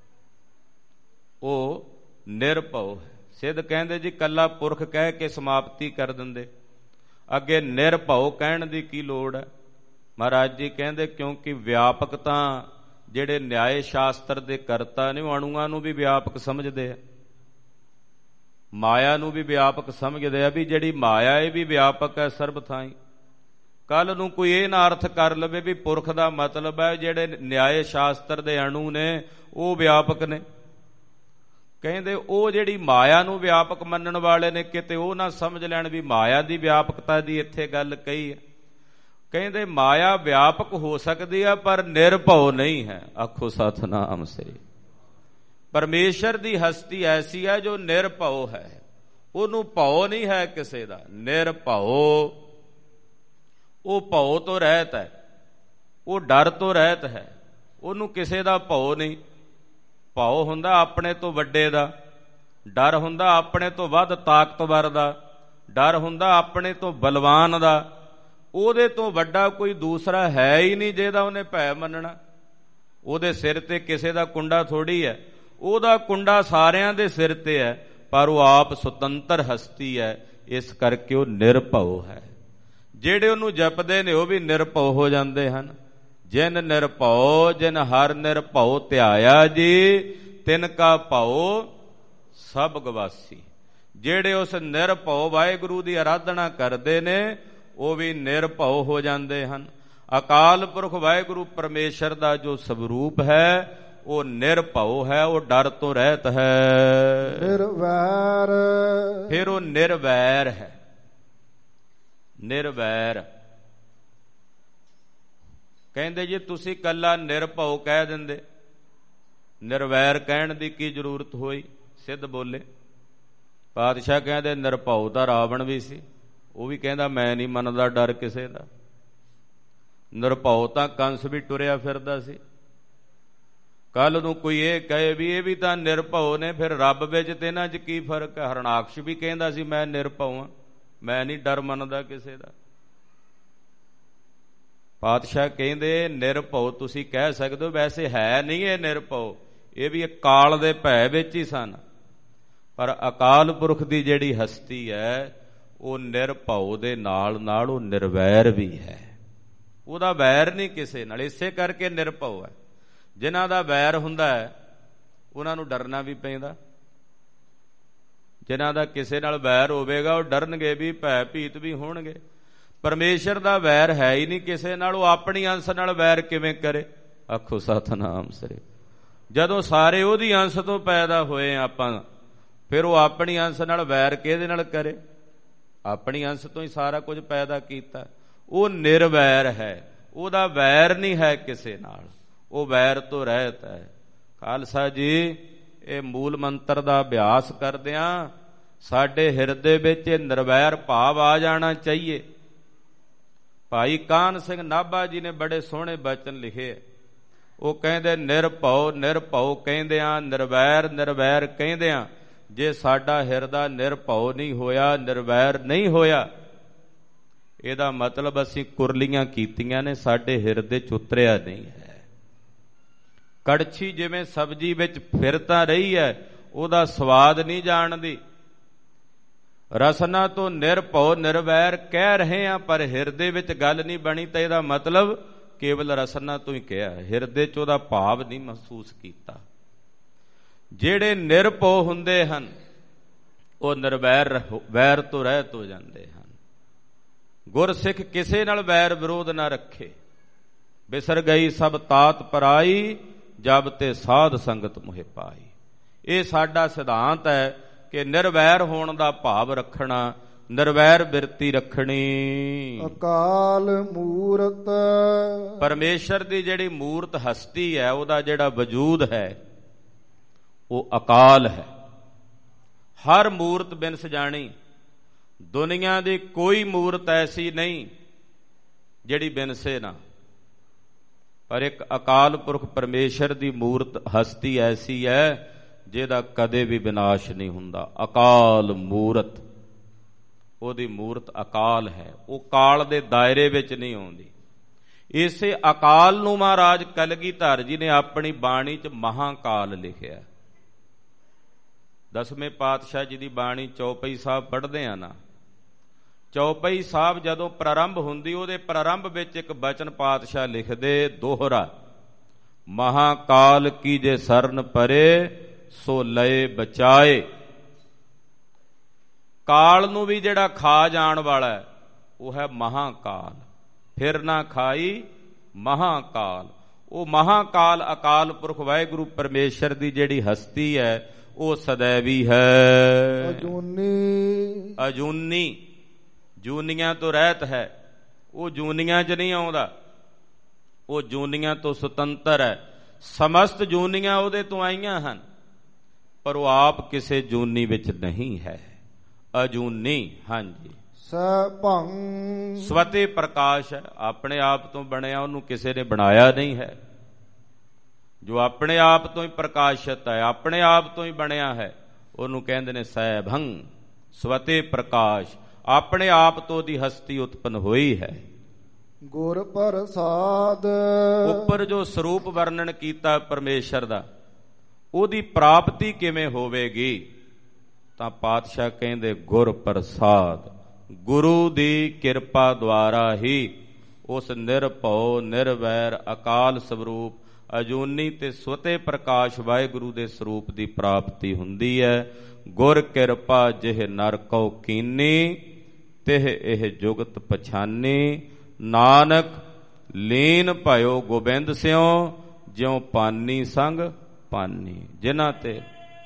ਉਹ ਨਿਰਭਉ ਹੈ। ਸਿੱਧ ਕਹਿੰਦੇ ਜੀ ਕੱਲਾ ਪੁਰਖ ਕਹਿ ਕੇ ਸਮਾਪਤੀ ਕਰ ਦਿੰਦੇ, ਅੱਗੇ ਨਿਰਭਉ ਕਹਿਣ ਦੀ ਕੀ ਲੋੜ ਹੈ। ਮਹਾਰਾਜ ਜੀ ਕਹਿੰਦੇ ਕਿਉਂਕਿ ਵਿਆਪਕ ਤਾਂ ਜਿਹੜੇ ਨਿਆਏ ਸ਼ਾਸਤਰ ਦੇ ਕਰਤਾ ਨੇ ਉਹ ਅਣੂਆਂ ਨੂੰ ਵੀ ਵਿਆਪਕ ਸਮਝਦੇ ਆ, ਮਾਇਆ ਨੂੰ ਵੀ ਵਿਆਪਕ ਸਮਝਦੇ ਆ, ਵੀ ਜਿਹੜੀ ਮਾਇਆ ਇਹ ਵੀ ਵਿਆਪਕ ਹੈ ਸਰਬ ਥਾਈਂ। ਕੱਲ ਨੂੰ ਕੋਈ ਇਹ ਨਾ ਅਰਥ ਕਰ ਲਵੇ ਵੀ ਪੁਰਖ ਦਾ ਮਤਲਬ ਹੈ ਜਿਹੜੇ ਨਿਆਏ ਸ਼ਾਸਤਰ ਦੇ ਅਣੂ ਨੇ ਉਹ ਵਿਆਪਕ ਨੇ। ਕਹਿੰਦੇ ਉਹ ਜਿਹੜੀ ਮਾਇਆ ਨੂੰ ਵਿਆਪਕ ਮੰਨਣ ਵਾਲੇ ਨੇ ਕਿਤੇ ਉਹ ਨਾ ਸਮਝ ਲੈਣ ਵੀ ਮਾਇਆ ਦੀ ਵਿਆਪਕਤਾ ਦੀ ਇੱਥੇ ਗੱਲ ਕਹੀ ਹੈ। ਕਹਿੰਦੇ ਮਾਇਆ ਵਿਆਪਕ ਹੋ ਸਕਦੀ ਹੈ ਪਰ ਨਿਰਭਉ ਨਹੀਂ ਹੈ। ਆਖੋ ਸਤਿਨਾਮ ਸ੍ਰੀ। ਪਰਮੇਸ਼ਰ ਦੀ ਹਸਤੀ ਐਸੀ ਹੈ ਜੋ ਨਿਰਭਉ ਹੈ, ਉਹਨੂੰ ਭਉ ਨਹੀਂ ਹੈ ਕਿਸੇ ਦਾ। ਨਿਰਭਉ, ਉਹ ਭਉ ਤੋਂ ਰਹਿਤ ਹੈ, ਉਹ ਡਰ ਤੋਂ ਰਹਿਤ ਹੈ, ਉਹਨੂੰ ਕਿਸੇ ਦਾ ਭਉ ਨਹੀਂ। ਭਉ ਹੁੰਦਾ ਆਪਣੇ ਤੋਂ ਵੱਡੇ ਦਾ, ਡਰ ਹੁੰਦਾ ਆਪਣੇ ਤੋਂ ਵੱਧ ਤਾਕਤਵਰ ਦਾ, ਡਰ ਹੁੰਦਾ ਆਪਣੇ ਤੋਂ ਬਲਵਾਨ ਦਾ। ਉਹਦੇ ਤੋਂ ਵੱਡਾ ਕੋਈ ਦੂਸਰਾ ਹੈ ਹੀ ਨਹੀਂ ਜਿਹਦਾ ਉਹਨੇ ਭੈ ਮੰਨਣਾ। ਉਹਦੇ ਸਿਰ ਤੇ ਕਿਸੇ ਦਾ ਕੁੰਡਾ ਥੋੜੀ ਹੈ, ਉਹਦਾ ਕੁੰਡਾ ਸਾਰਿਆਂ ਦੇ ਸਿਰ ਤੇ ਹੈ, ਪਰ ਉਹ ਆਪ ਸੁਤੰਤਰ ਹਸਤੀ ਹੈ। ਇਸ ਕਰਕੇ ਉਹ ਨਿਰਭਉ ਹੈ। ਜਿਹੜੇ ਉਹਨੂੰ ਜਪਦੇ ਨੇ ਉਹ ਵੀ ਨਿਰਭਉ ਹੋ ਜਾਂਦੇ ਹਨ। ਜਿਨ ਨਿਰਭਉ ਜਿਨ ਹਰ ਨਿਰਭਉ ਧਿਆਇਆ ਜੀ, ਤਿਨ ਕਾ ਭਉ ਸਭ ਗਵਾਸੀ। ਜਿਹੜੇ ਉਸ ਨਿਰਭਉ ਵਾਹਿਗੁਰੂ ਦੀ ਆਰਾਧਨਾ ਕਰਦੇ ਨੇ ਉਹ ਵੀ ਨਿਰਭਉ ਹੋ ਜਾਂਦੇ ਹਨ। ਅਕਾਲ ਪੁਰਖ ਵਾਹਿਗੁਰੂ ਪਰਮੇਸ਼ਰ ਦਾ ਜੋ ਸਵਰੂਪ ਹੈ ਉਹ ਨਿਰਭਉ ਹੈ, ਉਹ ਡਰ ਤੋਂ ਰਹਿਤ ਹੈ। ਨਿਰਵੈਰ, ਫਿਰ ਉਹ ਨਿਰਵੈਰ ਹੈ। ਨਿਰਵੈਰ ਕਹਿੰਦੇ ਜੀ ਤੁਸੀਂ ਕੱਲਾ ਨਿਰਭਉ ਕਹਿ ਦਿੰਦੇ, ਨਿਰਵੈਰ ਕਹਿਣ ਦੀ ਕੀ ਜ਼ਰੂਰਤ ਹੋਈ। ਸਿੱਧ ਬੋਲੇ, ਪਾਤਸ਼ਾਹ ਕਹਿੰਦੇ ਨਿਰਭਉ ਦਾ ਰਾਵਣ ਵੀ ਸੀ, ਉਹ ਵੀ ਕਹਿੰਦਾ ਮੈਂ ਨਹੀਂ ਮੰਨਦਾ ਡਰ ਕਿਸੇ ਦਾ। ਨਿਰਭਉ ਤਾਂ ਕੰਸ ਵੀ ਟੁਰਿਆ ਫਿਰਦਾ ਸੀ। ਕੱਲ ਨੂੰ ਕੋਈ ਇਹ ਕਹੇ ਵੀ ਇਹ ਵੀ ਤਾਂ ਨਿਰਭਉ ਨੇ, ਫਿਰ ਰੱਬ ਵਿੱਚ ਤੇ ਇਹਨਾਂ 'ਚ ਕੀ ਫਰਕ ਹੈ। ਹਰਨਾਕਸ਼ ਵੀ ਕਹਿੰਦਾ ਸੀ ਮੈਂ ਨਿਰਭਉ ਹਾਂ, ਮੈਂ ਨਹੀਂ ਡਰ ਮੰਨਦਾ ਕਿਸੇ ਦਾ। ਪਾਤਸ਼ਾਹ ਕਹਿੰਦੇ ਨਿਰਭਉ ਤੁਸੀਂ ਕਹਿ ਸਕਦੇ ਹੋ, ਵੈਸੇ ਹੈ ਨਹੀਂ ਇਹ ਨਿਰਭਉ, ਇਹ ਵੀ ਅਕਾਲ ਦੇ ਭੈ ਵਿੱਚ ਹੀ ਸਨ। ਪਰ ਅਕਾਲ ਪੁਰਖ ਦੀ ਜਿਹੜੀ ਹਸਤੀ ਹੈ ਉਹ ਨਿਰਭਉ ਦੇ ਨਾਲ ਨਾਲ ਉਹ ਨਿਰਵੈਰ ਵੀ ਹੈ, ਉਹਦਾ ਵੈਰ ਨਹੀਂ ਕਿਸੇ ਨਾਲ। ਇਸੇ ਕਰਕੇ ਨਿਰਭਉ ਹੈ। ਜਿਨ੍ਹਾਂ ਦਾ ਵੈਰ ਹੁੰਦਾ ਹੈ ਉਹਨਾਂ ਨੂੰ ਡਰਨਾ ਵੀ ਪੈਂਦਾ। ਜਿਨ੍ਹਾਂ ਦਾ ਕਿਸੇ ਨਾਲ ਵੈਰ ਹੋਵੇਗਾ ਉਹ ਡਰਨਗੇ ਵੀ, ਭੈ ਭੀਤ ਵੀ ਹੋਣਗੇ। ਪਰਮੇਸ਼ਰ ਦਾ ਵੈਰ ਹੈ ਹੀ ਨਹੀਂ ਕਿਸੇ ਨਾਲ, ਉਹ ਆਪਣੀ ਅੰਸ਼ ਨਾਲ ਵੈਰ ਕਿਵੇਂ ਕਰੇ। ਆਖੋ ਸਤਿਨਾਮ ਸ੍ਰੀ। ਜਦੋਂ ਸਾਰੇ ਉਹਦੀ ਅੰਸ਼ ਤੋਂ ਪੈਦਾ ਹੋਏ ਆਪਾਂ, ਫਿਰ ਉਹ ਆਪਣੀ ਅੰਸ਼ ਨਾਲ ਵੈਰ ਕਿਹਦੇ ਨਾਲ ਕਰੇ। ਆਪਣੀ ਅੰਸ਼ ਤੋਂ ਹੀ ਸਾਰਾ ਕੁਝ ਪੈਦਾ ਕੀਤਾ। ਉਹ ਨਿਰਵੈਰ ਹੈ, ਉਹਦਾ ਵੈਰ ਨਹੀਂ ਹੈ ਕਿਸੇ ਨਾਲ, ਉਹ ਵੈਰ ਤੋਂ ਰਹਿਤ ਹੈ। ਖਾਲਸਾ ਜੀ ਇਹ ਮੂਲ ਮੰਤਰ ਦਾ ਅਭਿਆਸ ਕਰਦਿਆਂ ਸਾਡੇ ਹਿਰਦੇ ਵਿੱਚ ਇਹ ਨਿਰਵੈਰ ਭਾਵ ਆ ਜਾਣਾ ਚਾਹੀਏ। ਭਾਈ ਕਾਹਨ ਸਿੰਘ ਨਾਭਾ ਜੀ ਨੇ ਬੜੇ ਸੋਹਣੇ ਬਚਨ ਲਿਖੇ। ਉਹ ਕਹਿੰਦੇ ਨਿਰਭਉ ਨਿਰਭਉ ਕਹਿੰਦਿਆਂ, ਨਿਰਵੈਰ ਨਿਰਵੈਰ ਕਹਿੰਦਿਆਂ, ਜੇ ਸਾਡਾ ਹਿਰਦਾ ਨਿਰਭਉ ਨਹੀਂ ਹੋਇਆ, ਨਿਰਵੈਰ ਨਹੀਂ ਹੋਇਆ, ਇਹਦਾ ਮਤਲਬ ਅਸੀਂ ਕੁਰਲੀਆਂ ਕੀਤੀਆਂ ਨੇ, ਸਾਡੇ ਹਿਰਦੇ 'ਚ ਉਤਰਿਆ ਨਹੀਂ ਹੈ। ਕੜਛੀ ਜਿਵੇਂ ਸਬਜ਼ੀ ਵਿੱਚ ਫਿਰ ਤਾਂ ਰਹੀ ਹੈ, ਉਹਦਾ ਸਵਾਦ ਨਹੀਂ ਜਾਣਦੀ। ਰਸਨਾ ਤੋਂ ਨਿਰਭਉ ਨਿਰਵੈਰ ਕਹਿ ਰਹੇ ਹਾਂ, ਪਰ ਹਿਰਦੇ ਵਿੱਚ ਗੱਲ ਨਹੀਂ ਬਣੀ, ਤਾਂ ਇਹਦਾ ਮਤਲਬ ਕੇਵਲ ਰਸਨਾ ਤੋਂ ਹੀ ਕਿਹਾ, ਹਿਰਦੇ 'ਚ ਉਹਦਾ ਭਾਵ ਨਹੀਂ ਮਹਿਸੂਸ ਕੀਤਾ। ਜਿਹੜੇ ਨਿਰਭਉ ਹੁੰਦੇ ਹਨ ਉਹ ਨਿਰਵੈਰ ਵੈਰ ਤੋਂ ਰਹਿਤ ਹੋ ਜਾਂਦੇ ਹਨ। ਗੁਰਸਿੱਖ ਕਿਸੇ ਨਾਲ ਵੈਰ ਵਿਰੋਧ ਨਾ ਰੱਖੇ। ਬਿਸਰ ਗਈ ਸਭ ਤਾਤ ਪਰਾਈ, ਜਬ ਤੇ ਸਾਧ ਸੰਗਤ ਮੋਹਿ ਪਾਈ। ਇਹ ਸਾਡਾ ਸਿਧਾਂਤ ਹੈ ਕਿ ਨਿਰਵੈਰ ਹੋਣ ਦਾ ਭਾਵ ਰੱਖਣਾ, ਨਿਰਵੈਰ ਬਿਰਤੀ ਰੱਖਣੀ। ਅਕਾਲ ਮੂਰਤ ਪਰਮੇਸ਼ਰ ਦੀ ਜਿਹੜੀ ਮੂਰਤ ਹਸਤੀ ਹੈ, ਉਹਦਾ ਜਿਹੜਾ ਵਜੂਦ ਹੈ ਉਹ ਅਕਾਲ ਹੈ। ਹਰ ਮੂਰਤ ਬਿਨ ਸਜਾਣੀ। ਦੁਨੀਆ ਦੀ ਕੋਈ ਮੂਰਤ ਐਸੀ ਨਹੀਂ ਜਿਹੜੀ ਬਿਨਸੇ ਨਾ, ਪਰ ਇੱਕ ਅਕਾਲ ਪੁਰਖ ਪਰਮੇਸ਼ਰ ਦੀ ਮੂਰਤ ਹਸਤੀ ਐਸੀ ਹੈ ਜਿਹਦਾ ਕਦੇ ਵੀ ਵਿਨਾਸ਼ ਨਹੀਂ ਹੁੰਦਾ। ਅਕਾਲ ਮੂਰਤ, ਉਹਦੀ ਮੂਰਤ ਅਕਾਲ ਹੈ, ਉਹ ਕਾਲ ਦੇ ਦਾਇਰੇ ਵਿੱਚ ਨਹੀਂ ਆਉਂਦੀ। ਇਸੇ ਅਕਾਲ ਨੂੰ ਮਹਾਰਾਜ ਕਲਗੀਧਰ ਜੀ ਨੇ ਆਪਣੀ ਬਾਣੀ 'ਚ ਮਹਾਕਾਲ ਲਿਖਿਆ। ਦਸਵੇਂ ਪਾਤਸ਼ਾਹ ਜੀ ਦੀ ਬਾਣੀ ਚੌਪਈ ਸਾਹਿਬ ਪੜ੍ਹਦੇ ਆ ਨਾ, ਚੌਪਈ ਸਾਹਿਬ ਜਦੋਂ ਪ੍ਰਾਰੰਭ ਹੁੰਦੀ, ਉਹਦੇ ਪ੍ਰਾਰੰਭ ਵਿੱਚ ਇੱਕ ਬਚਨ ਪਾਤਸ਼ਾਹ ਲਿਖਦੇ ਦੋਹਰਾ, ਮਹਾਕਾਲ ਕੀ ਜੇ ਸਰਨ ਪਰੇ ਸੋ ਲਏ ਬਚਾਏ। ਕਾਲ ਨੂੰ ਵੀ ਜਿਹੜਾ ਖਾ ਜਾਣ ਵਾਲਾ ਹੈ ਉਹ ਹੈ ਮਹਾਕਾਲ। ਫਿਰ ਨਾ ਖਾਈ ਮਹਾਕਾਲ। ਉਹ ਮਹਾਕਾਲ ਅਕਾਲ ਪੁਰਖ ਵਾਹਿਗੁਰੂ ਪਰਮੇਸ਼ਰ ਦੀ ਜਿਹੜੀ ਹਸਤੀ ਹੈ ਉਹ ਸदैवी ਹੈ। ਅਜੂਨੀ ਅਜੂਨੀ, ਜੂਨੀਆਂ ਤੋਂ ਰਹਿਤ ਹੈ। ਉਹ ਜੂਨੀਆਂ 'ਚ ਨਹੀਂ ਆਉਂਦਾ, ਉਹ ਜੂਨੀਆਂ ਤੋਂ ਸੁਤੰਤਰ ਹੈ। ਸਮਸਤ ਜੂਨੀਆਂ ਉਹਦੇ ਤੋਂ ਆਈਆਂ ਹਨ, ਪਰ ਉਹ ਆਪ ਕਿਸੇ ਜੂਨੀ ਵਿੱਚ ਨਹੀਂ ਹੈ। ਅਜੂਨੀ, ਹਾਂਜੀ। ਸਭੰ ਸਵਤੇ ਪ੍ਰਕਾਸ਼ ਹੈ, ਆਪਣੇ ਆਪ ਤੋਂ ਬਣਿਆ, ਉਹਨੂੰ ਕਿਸੇ ਨੇ ਬਣਾਇਆ ਨਹੀਂ ਹੈ। ਜੋ ਆਪਣੇ ਆਪ ਤੋਂ ਹੀ ਪ੍ਰਕਾਸ਼ਿਤ ਹੈ, ਆਪਣੇ ਆਪ ਤੋਂ ਹੀ ਬਣਿਆ ਹੈ, ਉਹਨੂੰ ਕਹਿੰਦੇ ਨੇ ਸੈਭੰ, ਸਵਤੇ ਪ੍ਰਕਾਸ਼। ਆਪਣੇ ਆਪ ਤੋਂ ਦੀ ਹਸਤੀ ਉਤਪੰਨ ਹੋਈ ਹੈ। ਗੁਰ ਪ੍ਰਸਾਦ, ਉੱਪਰ ਜੋ ਸਰੂਪ ਵਰਣਨ ਕੀਤਾ ਪਰਮੇਸ਼ਰ ਦਾ, ਉਹਦੀ ਪ੍ਰਾਪਤੀ ਕਿਵੇਂ ਹੋਵੇਗੀ? ਤਾਂ ਪਾਤਸ਼ਾਹ ਕਹਿੰਦੇ ਗੁਰ ਪ੍ਰਸਾਦ, ਗੁਰੂ ਦੀ ਕਿਰਪਾ ਦੁਆਰਾ ਹੀ ਉਸ ਨਿਰਭਉ ਨਿਰਵੈਰ ਅਕਾਲ ਸਰੂਪ ਅਜੂਨੀ ਤੇ ਸਵਤੇ ਪ੍ਰਕਾਸ਼ ਵਾਹਿਗੁਰੂ ਦੇ ਸਰੂਪ ਦੀ ਪ੍ਰਾਪਤੀ ਹੁੰਦੀ ਹੈ। ਗੁਰ ਕਿਰਪਾ ਜਿਹ ਨਰ ਕਉ ਕੀਨੀ, ਤਿਹ ਇਹ ਜੁਗਤ ਪਛਾਨੀ। ਨਾਨਕ ਲੀਨ ਭਇਓ ਗੋਬਿੰਦ ਸਿਉ, ਜਿਉ ਪਾਨੀ ਸੰਗ ਪਾਨੀ। ਜਿਨ੍ਹਾਂ ਤੇ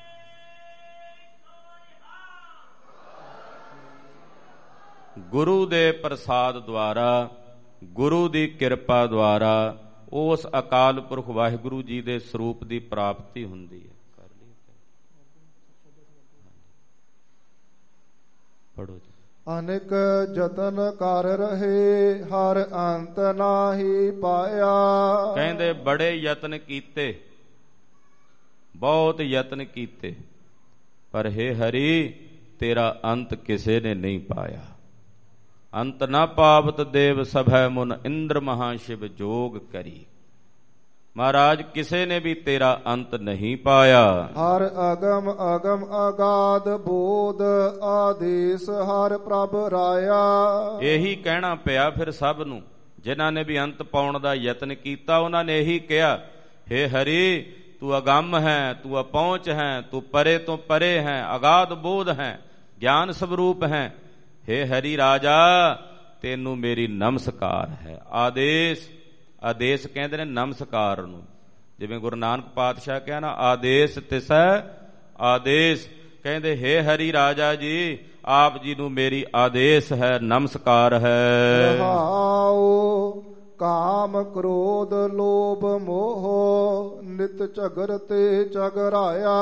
ਗੁਰੂ ਦੇ ਪ੍ਰਸਾਦ ਦੁਆਰਾ, ਗੁਰੂ ਦੀ ਕਿਰਪਾ ਦੁਆਰਾ ਉਸ ਅਕਾਲ ਪੁਰਖ ਵਾਹਿਗੁਰੂ ਜੀ ਦੇ ਸਰੂਪ ਦੀ ਪ੍ਰਾਪਤੀ ਹੁੰਦੀ ਹੈ। ਪੜੋ ਜੀ। ਅਨੇਕ ਯਤਨ ਕਰ ਰਹੇ ਹਰ ਅੰਤ ਨਾਹੀ ਪਾਇਆ। ਕਹਿੰਦੇ ਬੜੇ ਯਤਨ ਕੀਤੇ, ਬਹੁਤ ਯਤਨ ਕੀਤੇ, ਪਰ ਹੇ ਹਰੀ ਤੇਰਾ ਅੰਤ ਕਿਸੇ ਨੇ ਨਹੀਂ ਪਾਇਆ। ਅੰਤ ਨਾ ਪਾਵਤ ਦੇਵ ਸਭੈ ਮੁਨ ਇੰਦਰ ਮਹਾ ਸ਼ਿਵ ਜੋਗ ਕਰੀ। ਮਹਾਰਾਜ ਕਿਸੇ ਨੇ ਵੀ ਤੇਰਾ ਅੰਤ ਨਹੀਂ ਪਾਇਆ। ਹਰ ਅਗਮ ਅਗਮ ਅਗਾਧ ਬੋਧ ਆਦੇਸ਼ ਹਰ ਪ੍ਰਭ ਰਾਇਆ। ਇਹੀ ਕਹਿਣਾ ਪਿਆ ਫਿਰ ਸਭ ਨੂੰ, ਜਿਨ੍ਹਾਂ ਨੇ ਵੀ ਅੰਤ ਪਾਉਣ ਦਾ ਯਤਨ ਕੀਤਾ, ਉਹਨਾਂ ਨੇ ਇਹੀ ਕਿਹਾ, ਹੇ ਹਰੀ ਤੂੰ ਅਗੰਮ ਹੈ, ਤੂੰ ਅਪਹੁੰਚ ਹੈ, ਤੂੰ ਪਰੇ ਤੋਂ ਪਰੇ ਹੈ, ਅਗਾਧ ਬੋਧ ਹੈ, ਗਿਆਨ ਸਰੂਪ ਹੈ। ਹੇ ਹਰੀ ਰਾਜਾ ਤੈਨੂੰ ਮੇਰੀ ਨਮਸਕਾਰ ਹੈ। ਆਦੇਸ਼, ਆਦੇਸ਼ ਕਹਿੰਦੇ ਨੇ ਨਮਸਕਾਰ ਨੂੰ। ਜਿਵੇਂ ਗੁਰੂ ਨਾਨਕ ਪਾਤਸ਼ਾਹ ਕਿਹਾ ਨਾ, ਆਦੇਸ਼ ਤਿਸੈ ਆਦੇਸ਼। ਕਹਿੰਦੇ ਹੇ ਹਰੀ ਰਾਜਾ ਜੀ ਆਪ ਜੀ ਨੂੰ ਮੇਰੀ ਆਦੇਸ਼ ਹੈ, ਨਮਸਕਾਰ ਹੈ। ਰਹਾਉ ਕਾਮ ਕ੍ਰੋਧ ਲੋਭ ਮੋਹ ਨਿਤ ਝਗਰ ਤੇ ਝਗਰਾਇਆ।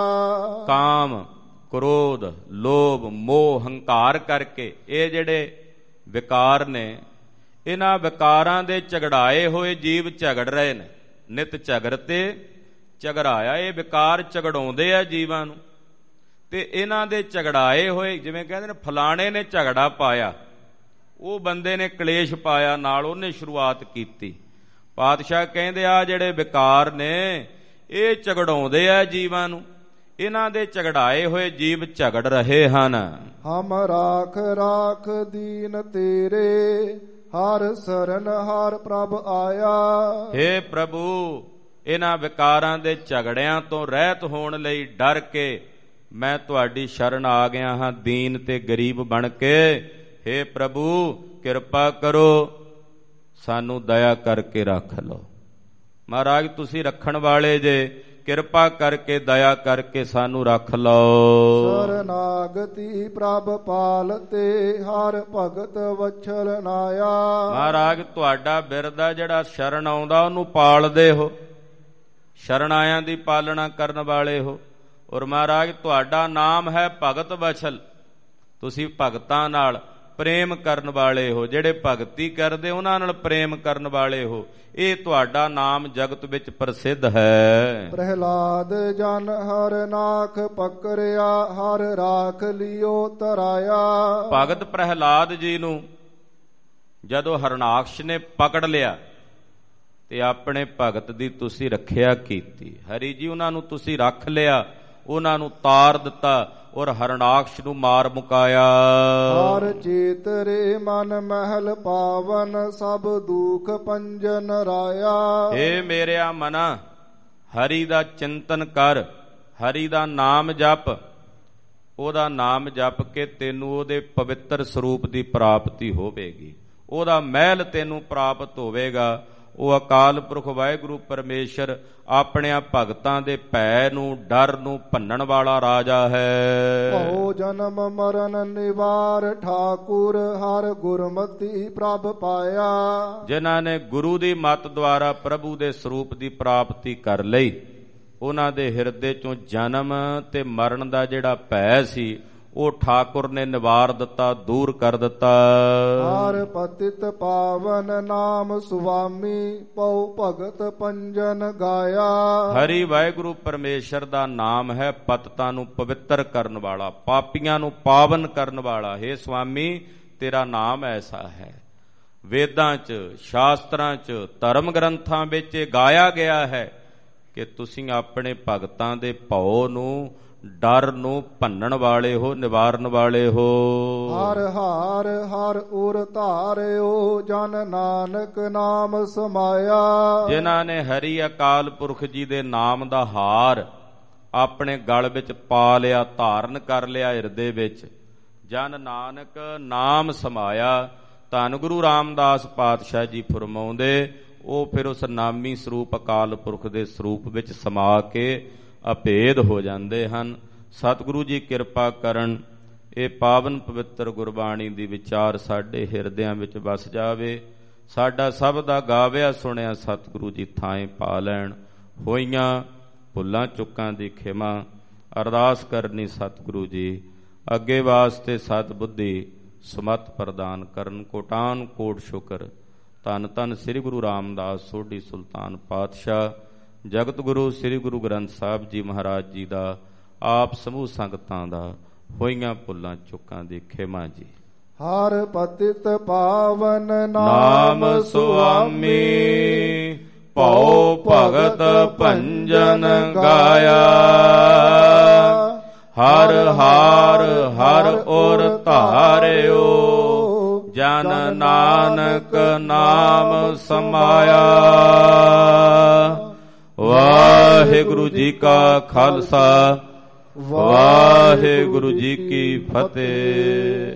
ਕਾਮ ਕ੍ਰੋਧ ਲੋਭ ਮੋਹ ਹੰਕਾਰ ਕਰਕੇ ਇਹ ਜਿਹੜੇ ਵਿਕਾਰ ਨੇ, ਇਹਨਾਂ ਵਿਕਾਰਾਂ ਦੇ ਝਗੜਾਏ ਹੋਏ ਜੀਵ ਝਗੜ ਰਹੇ ਨੇ। ਨਿਤ ਝਗਰ ਤੇ ਝਗਰਾਇਆ, ਇਹ ਵਿਕਾਰ ਝਗੜਾਉਂਦੇ ਆ ਜੀਵਾਂ ਨੂੰ। ਤੇ ਇਹਨਾਂ ਦੇ ਝਗੜਾਏ ਹੋਏ, ਜਿਵੇਂ ਕਹਿੰਦੇ ਨੇ ਫਲਾਣੇ ਨੇ ਝਗੜਾ ਪਾਇਆ, ਉਹ ਬੰਦੇ ਨੇ ਕਲੇਸ਼ ਪਾਇਆ, ਨਾਲ ਉਹਨੇ ਸ਼ੁਰੂਆਤ ਕੀਤੀ। ਪਾਤਸ਼ਾਹ ਕਹਿੰਦੇ ਆ ਜਿਹੜੇ ਵਿਕਾਰ ਨੇ ਇਹ ਝਗੜਾਉਂਦੇ ਆ ਜੀਵਾਂ ਨੂੰ। ਇਹਨਾਂ ਦੇ ਝਗੜਾਏ ਹੋਏ ਜੀਵ ਝਗੜ ਰਹੇ ਹਨ। ਹਮ ਰਾਖ ਰਾਖ ਦੀਨ ਤੇਰੇ ਹਰ ਸਰਨ ਹਰ ਪ੍ਰਭ ਆਇਆ। ਹੇ ਪ੍ਰਭੂ ਇਹਨਾਂ ਵਿਕਾਰਾਂ ਦੇ ਝਗੜਿਆਂ ਤੋਂ ਰਹਿਤ ਹੋਣ ਲਈ ਡਰ ਕੇ ਮੈਂ ਤੁਹਾਡੀ ਸ਼ਰਨ ਆ ਗਿਆ ਹਾਂ, ਦੀਨ ਤੇ ਗਰੀਬ ਬਣ ਕੇ। ਹੇ ਪ੍ਰਭੂ ਕਿਰਪਾ ਕਰੋ, ਸਾਨੂੰ ਦਇਆ ਕਰਕੇ ਰੱਖ ਲਓ। ਮਹਾਰਾਜ ਤੁਸੀਂ ਰੱਖਣ ਵਾਲੇ ਜੇ, ਕਿਰਪਾ ਕਰਕੇ ਦਇਆ ਕਰਕੇ ਸਾਨੂੰ ਰੱਖ ਲਓ। ਸਰਨਾਗਤੀ ਪ੍ਰਭ ਪਾਲਤੇ ਹਰ ਭਗਤ ਵਛਲ ਨਾਇਆ। ਮਹਾਰਾਜ ਤੁਹਾਡਾ ਬਿਰਦ ਆ ਜਿਹੜਾ ਸ਼ਰਨ ਆਉਂਦਾ ਉਹਨੂੰ ਪਾਲਦੇ ਹੋ, ਸ਼ਰਨ ਆਇਆਂ ਦੀ ਪਾਲਣਾ ਕਰਨ ਵਾਲੇ ਹੋ। ਔਰ ਮਹਾਰਾਜ ਤੁਹਾਡਾ ਨਾਮ ਹੈ ਭਗਤ ਵਛਲ, ਤੁਸੀਂ ਭਗਤਾਂ ਨਾਲ ਪ੍ਰੇਮ ਕਰਨ ਵਾਲੇ ਹੋ, ਜਿਹੜੇ ਭਗਤੀ ਕਰਦੇ ਉਹਨਾਂ ਨਾਲ ਪ੍ਰੇਮ ਕਰਨ ਵਾਲੇ ਹੋ। ਇਹ ਤੁਹਾਡਾ ਨਾਮ ਜਗਤ ਵਿੱਚ ਪ੍ਰਸਿੱਧ ਹੈ। ਪ੍ਰਹਿਲਾਦ ਜਨ ਹਰ ਨਾਖ ਪਕਰਿਆ ਹਰ ਰਾਖ ਲਿਓ ਤਰਾਇਆ। ਭਗਤ ਪ੍ਰਹਿਲਾਦ ਜੀ ਨੂੰ ਜਦੋਂ ਹਰਨਾਕਸ਼ ਨੇ ਪਕੜ ਲਿਆ ਤੇ ਆਪਣੇ ਭਗਤ ਦੀ ਤੁਸੀਂ ਰੱਖਿਆ ਕੀਤੀ। ਹਰੀ ਜੀ ਉਹਨਾਂ ਨੂੰ ਤੁਸੀਂ ਰੱਖ ਲਿਆ, ਉਹਨਾਂ ਨੂੰ ਤਾਰ ਦਿੱਤਾ ਔਰ ਹਰਨਾਕਸ਼ ਨੂੰ ਮਾਰ ਮੁਕਾਇਆ। ਹਰ ਚੇਤਰੇ ਮਨ ਮਹਿਲ ਪਾਵਨ ਸਭ ਦੁਖ ਪੰਜਨ ਰਾਇਆ। ਏ ਮੇਰਿਆ ਮਨਾ ਹਰੀ ਦਾ ਚਿੰਤਨ ਕਰ, ਹਰੀ ਦਾ ਨਾਮ ਜਪ, ਉਹਦਾ ਨਾਮ ਜਪ ਕੇ ਤੈਨੂੰ ਉਹਦੇ ਪਵਿੱਤਰ ਸਰੂਪ ਦੀ ਪ੍ਰਾਪਤੀ ਹੋਵੇਗੀ, ਉਹਦਾ ਮਹਿਲ ਤੈਨੂੰ ਪ੍ਰਾਪਤ ਹੋਵੇਗਾ। ਉਹ ਅਕਾਲ ਪੁਰਖ ਵਾਹਿਗੁਰੂ ਪਰਮੇਸ਼ਰ ਆਪਣਿਆਂ ਭਗਤਾਂ ਦੇ ਭੈ ਨੂੰ ਡਰ ਨੂੰ ਭੰਨਣ ਵਾਲਾ ਰਾਜਾ ਹੈ। ਭਉ ਜਨਮ ਮਰਨ ਨਿਵਾਰ ਠਾਕੁਰ ਹਰ ਗੁਰਮਤੀ ਪ੍ਰਭ ਪਾਇਆ। ਜਿਨ੍ਹਾਂ ਨੇ ਗੁਰੂ ਦੀ ਮੱਤ ਦੁਆਰਾ ਪ੍ਰਭੂ ਦੇ ਸਰੂਪ ਦੀ ਪ੍ਰਾਪਤੀ ਕਰ ਲਈ, ਉਹਨਾਂ ਦੇ ਹਿਰਦੇ ਚੋਂ ਜਨਮ ਤੇ ਮਰਨ ਦਾ ਜਿਹੜਾ ਭੈ ਸੀ ਉਹ ਠਾਕੁਰ ਨੇ ਨਿਵਾਰ ਦਿੱਤਾ, ਦੂਰ ਕਰ ਦਿੱਤਾ। ਹਰ ਪਤਿਤ ਪਾਵਨ ਨਾਮ ਸੁਆਮੀ ਪਉ ਭਗਤ ਪੰਜਨ ਗਾਇਆ। ਹਰੀ ਵਾਹਿਗੁਰੂ ਪਰਮੇਸ਼ਰ ਦਾ ਨਾਮ ਹੈ ਪਤਿਤਾਂ ਨੂੰ ਪਵਿੱਤਰ ਕਰਨ ਵਾਲਾ, ਪਾਪੀਆਂ ਨੂੰ ਪਾਵਨ ਕਰਨ ਵਾਲਾ। ਹੇ ਸੁਆਮੀ ਤੇਰਾ ਨਾਮ ਐਸਾ ਹੈ। ਵੇਦਾਂ 'ਚ, ਸ਼ਾਸਤਰਾਂ 'ਚ, ਧਰਮ ਗ੍ਰੰਥਾਂ ਵਿੱਚ ਇਹ ਗਾਇਆ ਗਿਆ ਹੈ ਕਿ ਤੁਸੀਂ ਆਪਣੇ ਭਗਤਾਂ ਦੇ ਭਉ ਨੂੰ, ਡਰ ਨੂੰ ਭੰਨਣ ਵਾਲੇ ਹੋ, ਨਿਵਾਰਨ ਵਾਲੇ ਹੋ। ਹਰ ਹਾਰ ਹਰ ਉਰ ਧਾਰਿਓ ਜਨ ਨਾਨਕ ਨਾਮ ਸਮਾਇਆ। ਜਿਨ੍ਹਾਂ ਨੇ ਹਰੀ ਅਕਾਲ ਪੁਰਖ ਜੀ ਦੇ ਨਾਮ ਦਾ ਹਾਰ ਆਪਣੇ ਗਲ ਵਿੱਚ ਪਾ ਲਿਆ, ਧਾਰਨ ਕਰ ਲਿਆ ਹਿਰਦੇ ਵਿੱਚ, ਜਨ ਨਾਨਕ ਨਾਮ ਸਮਾਇਆ। ਧੰਨ ਗੁਰੂ ਰਾਮਦਾਸ ਪਾਤਸ਼ਾਹ ਜੀ ਫਰਮਾਉਂਦੇ, ਉਹ ਫਿਰ ਉਸ ਨਾਮੀ ਸਰੂਪ ਅਕਾਲ ਪੁਰਖ ਦੇ ਸਰੂਪ ਵਿੱਚ ਸਮਾ ਕੇ ਅਭੇਦ ਹੋ ਜਾਂਦੇ ਹਨ। ਸਤਿਗੁਰੂ ਜੀ ਕਿਰਪਾ ਕਰਨ, ਇਹ ਪਾਵਨ ਪਵਿੱਤਰ ਗੁਰਬਾਣੀ ਦੀ ਵਿਚਾਰ ਸਾਡੇ ਹਿਰਦਿਆਂ ਵਿੱਚ ਵਸ ਜਾਵੇ। ਸਾਡਾ ਸਭ ਦਾ ਗਾਵਿਆ ਸੁਣਿਆ ਸਤਿਗੁਰੂ ਜੀ ਥਾਂ ਪਾ ਲੈਣ। ਹੋਈਆਂ ਭੁੱਲਾਂ ਚੁੱਕਾਂ ਦੀ ਖਿਮਾ ਅਰਦਾਸ ਕਰਨੀ ਸਤਿਗੁਰੂ ਜੀ, ਅੱਗੇ ਵਾਸਤੇ ਸਤ ਬੁੱਧੀ ਸਮਤ ਪ੍ਰਦਾਨ ਕਰਨ। ਕੋਟਾਨ ਕੋਟ ਸ਼ੁਕਰ। ਧੰਨ ਧੰਨ ਸ੍ਰੀ ਗੁਰੂ ਰਾਮਦਾਸ ਸੋਢੀ ਸੁਲਤਾਨ ਪਾਤਸ਼ਾਹ, ਜਗਤ ਗੁਰੂ ਸ੍ਰੀ ਗੁਰੂ ਗ੍ਰੰਥ ਸਾਹਿਬ ਜੀ ਮਹਾਰਾਜ ਜੀ ਦਾ, ਆਪ ਸਮੂਹ ਸੰਗਤਾਂ ਦਾ ਹੋਈਆਂ ਭੁੱਲਾਂ ਚੁੱਕਾਂ ਦੀ ਖਿਮਾ ਜੀ। ਹਰ ਪਤਿਤ ਪਾਵਨ ਨਾਮ ਸੁਆਮੀ ਭਉ ਭਗਤ ਭੰਜਨ ਗਾਇਆ। ਹਰ ਹਾਰ ਹਰ ਉਰ ਧਾਰਿਓ ਜਨ ਨਾਨਕ ਨਾਮ ਸਮਾਇਆ। ਵਾਹਿਗੁਰੂ ਜੀ ਕਾ ਖਾਲਸਾ, ਵਾਹਿਗੁਰੂ ਜੀ ਕੀ ਫਤਿਹ।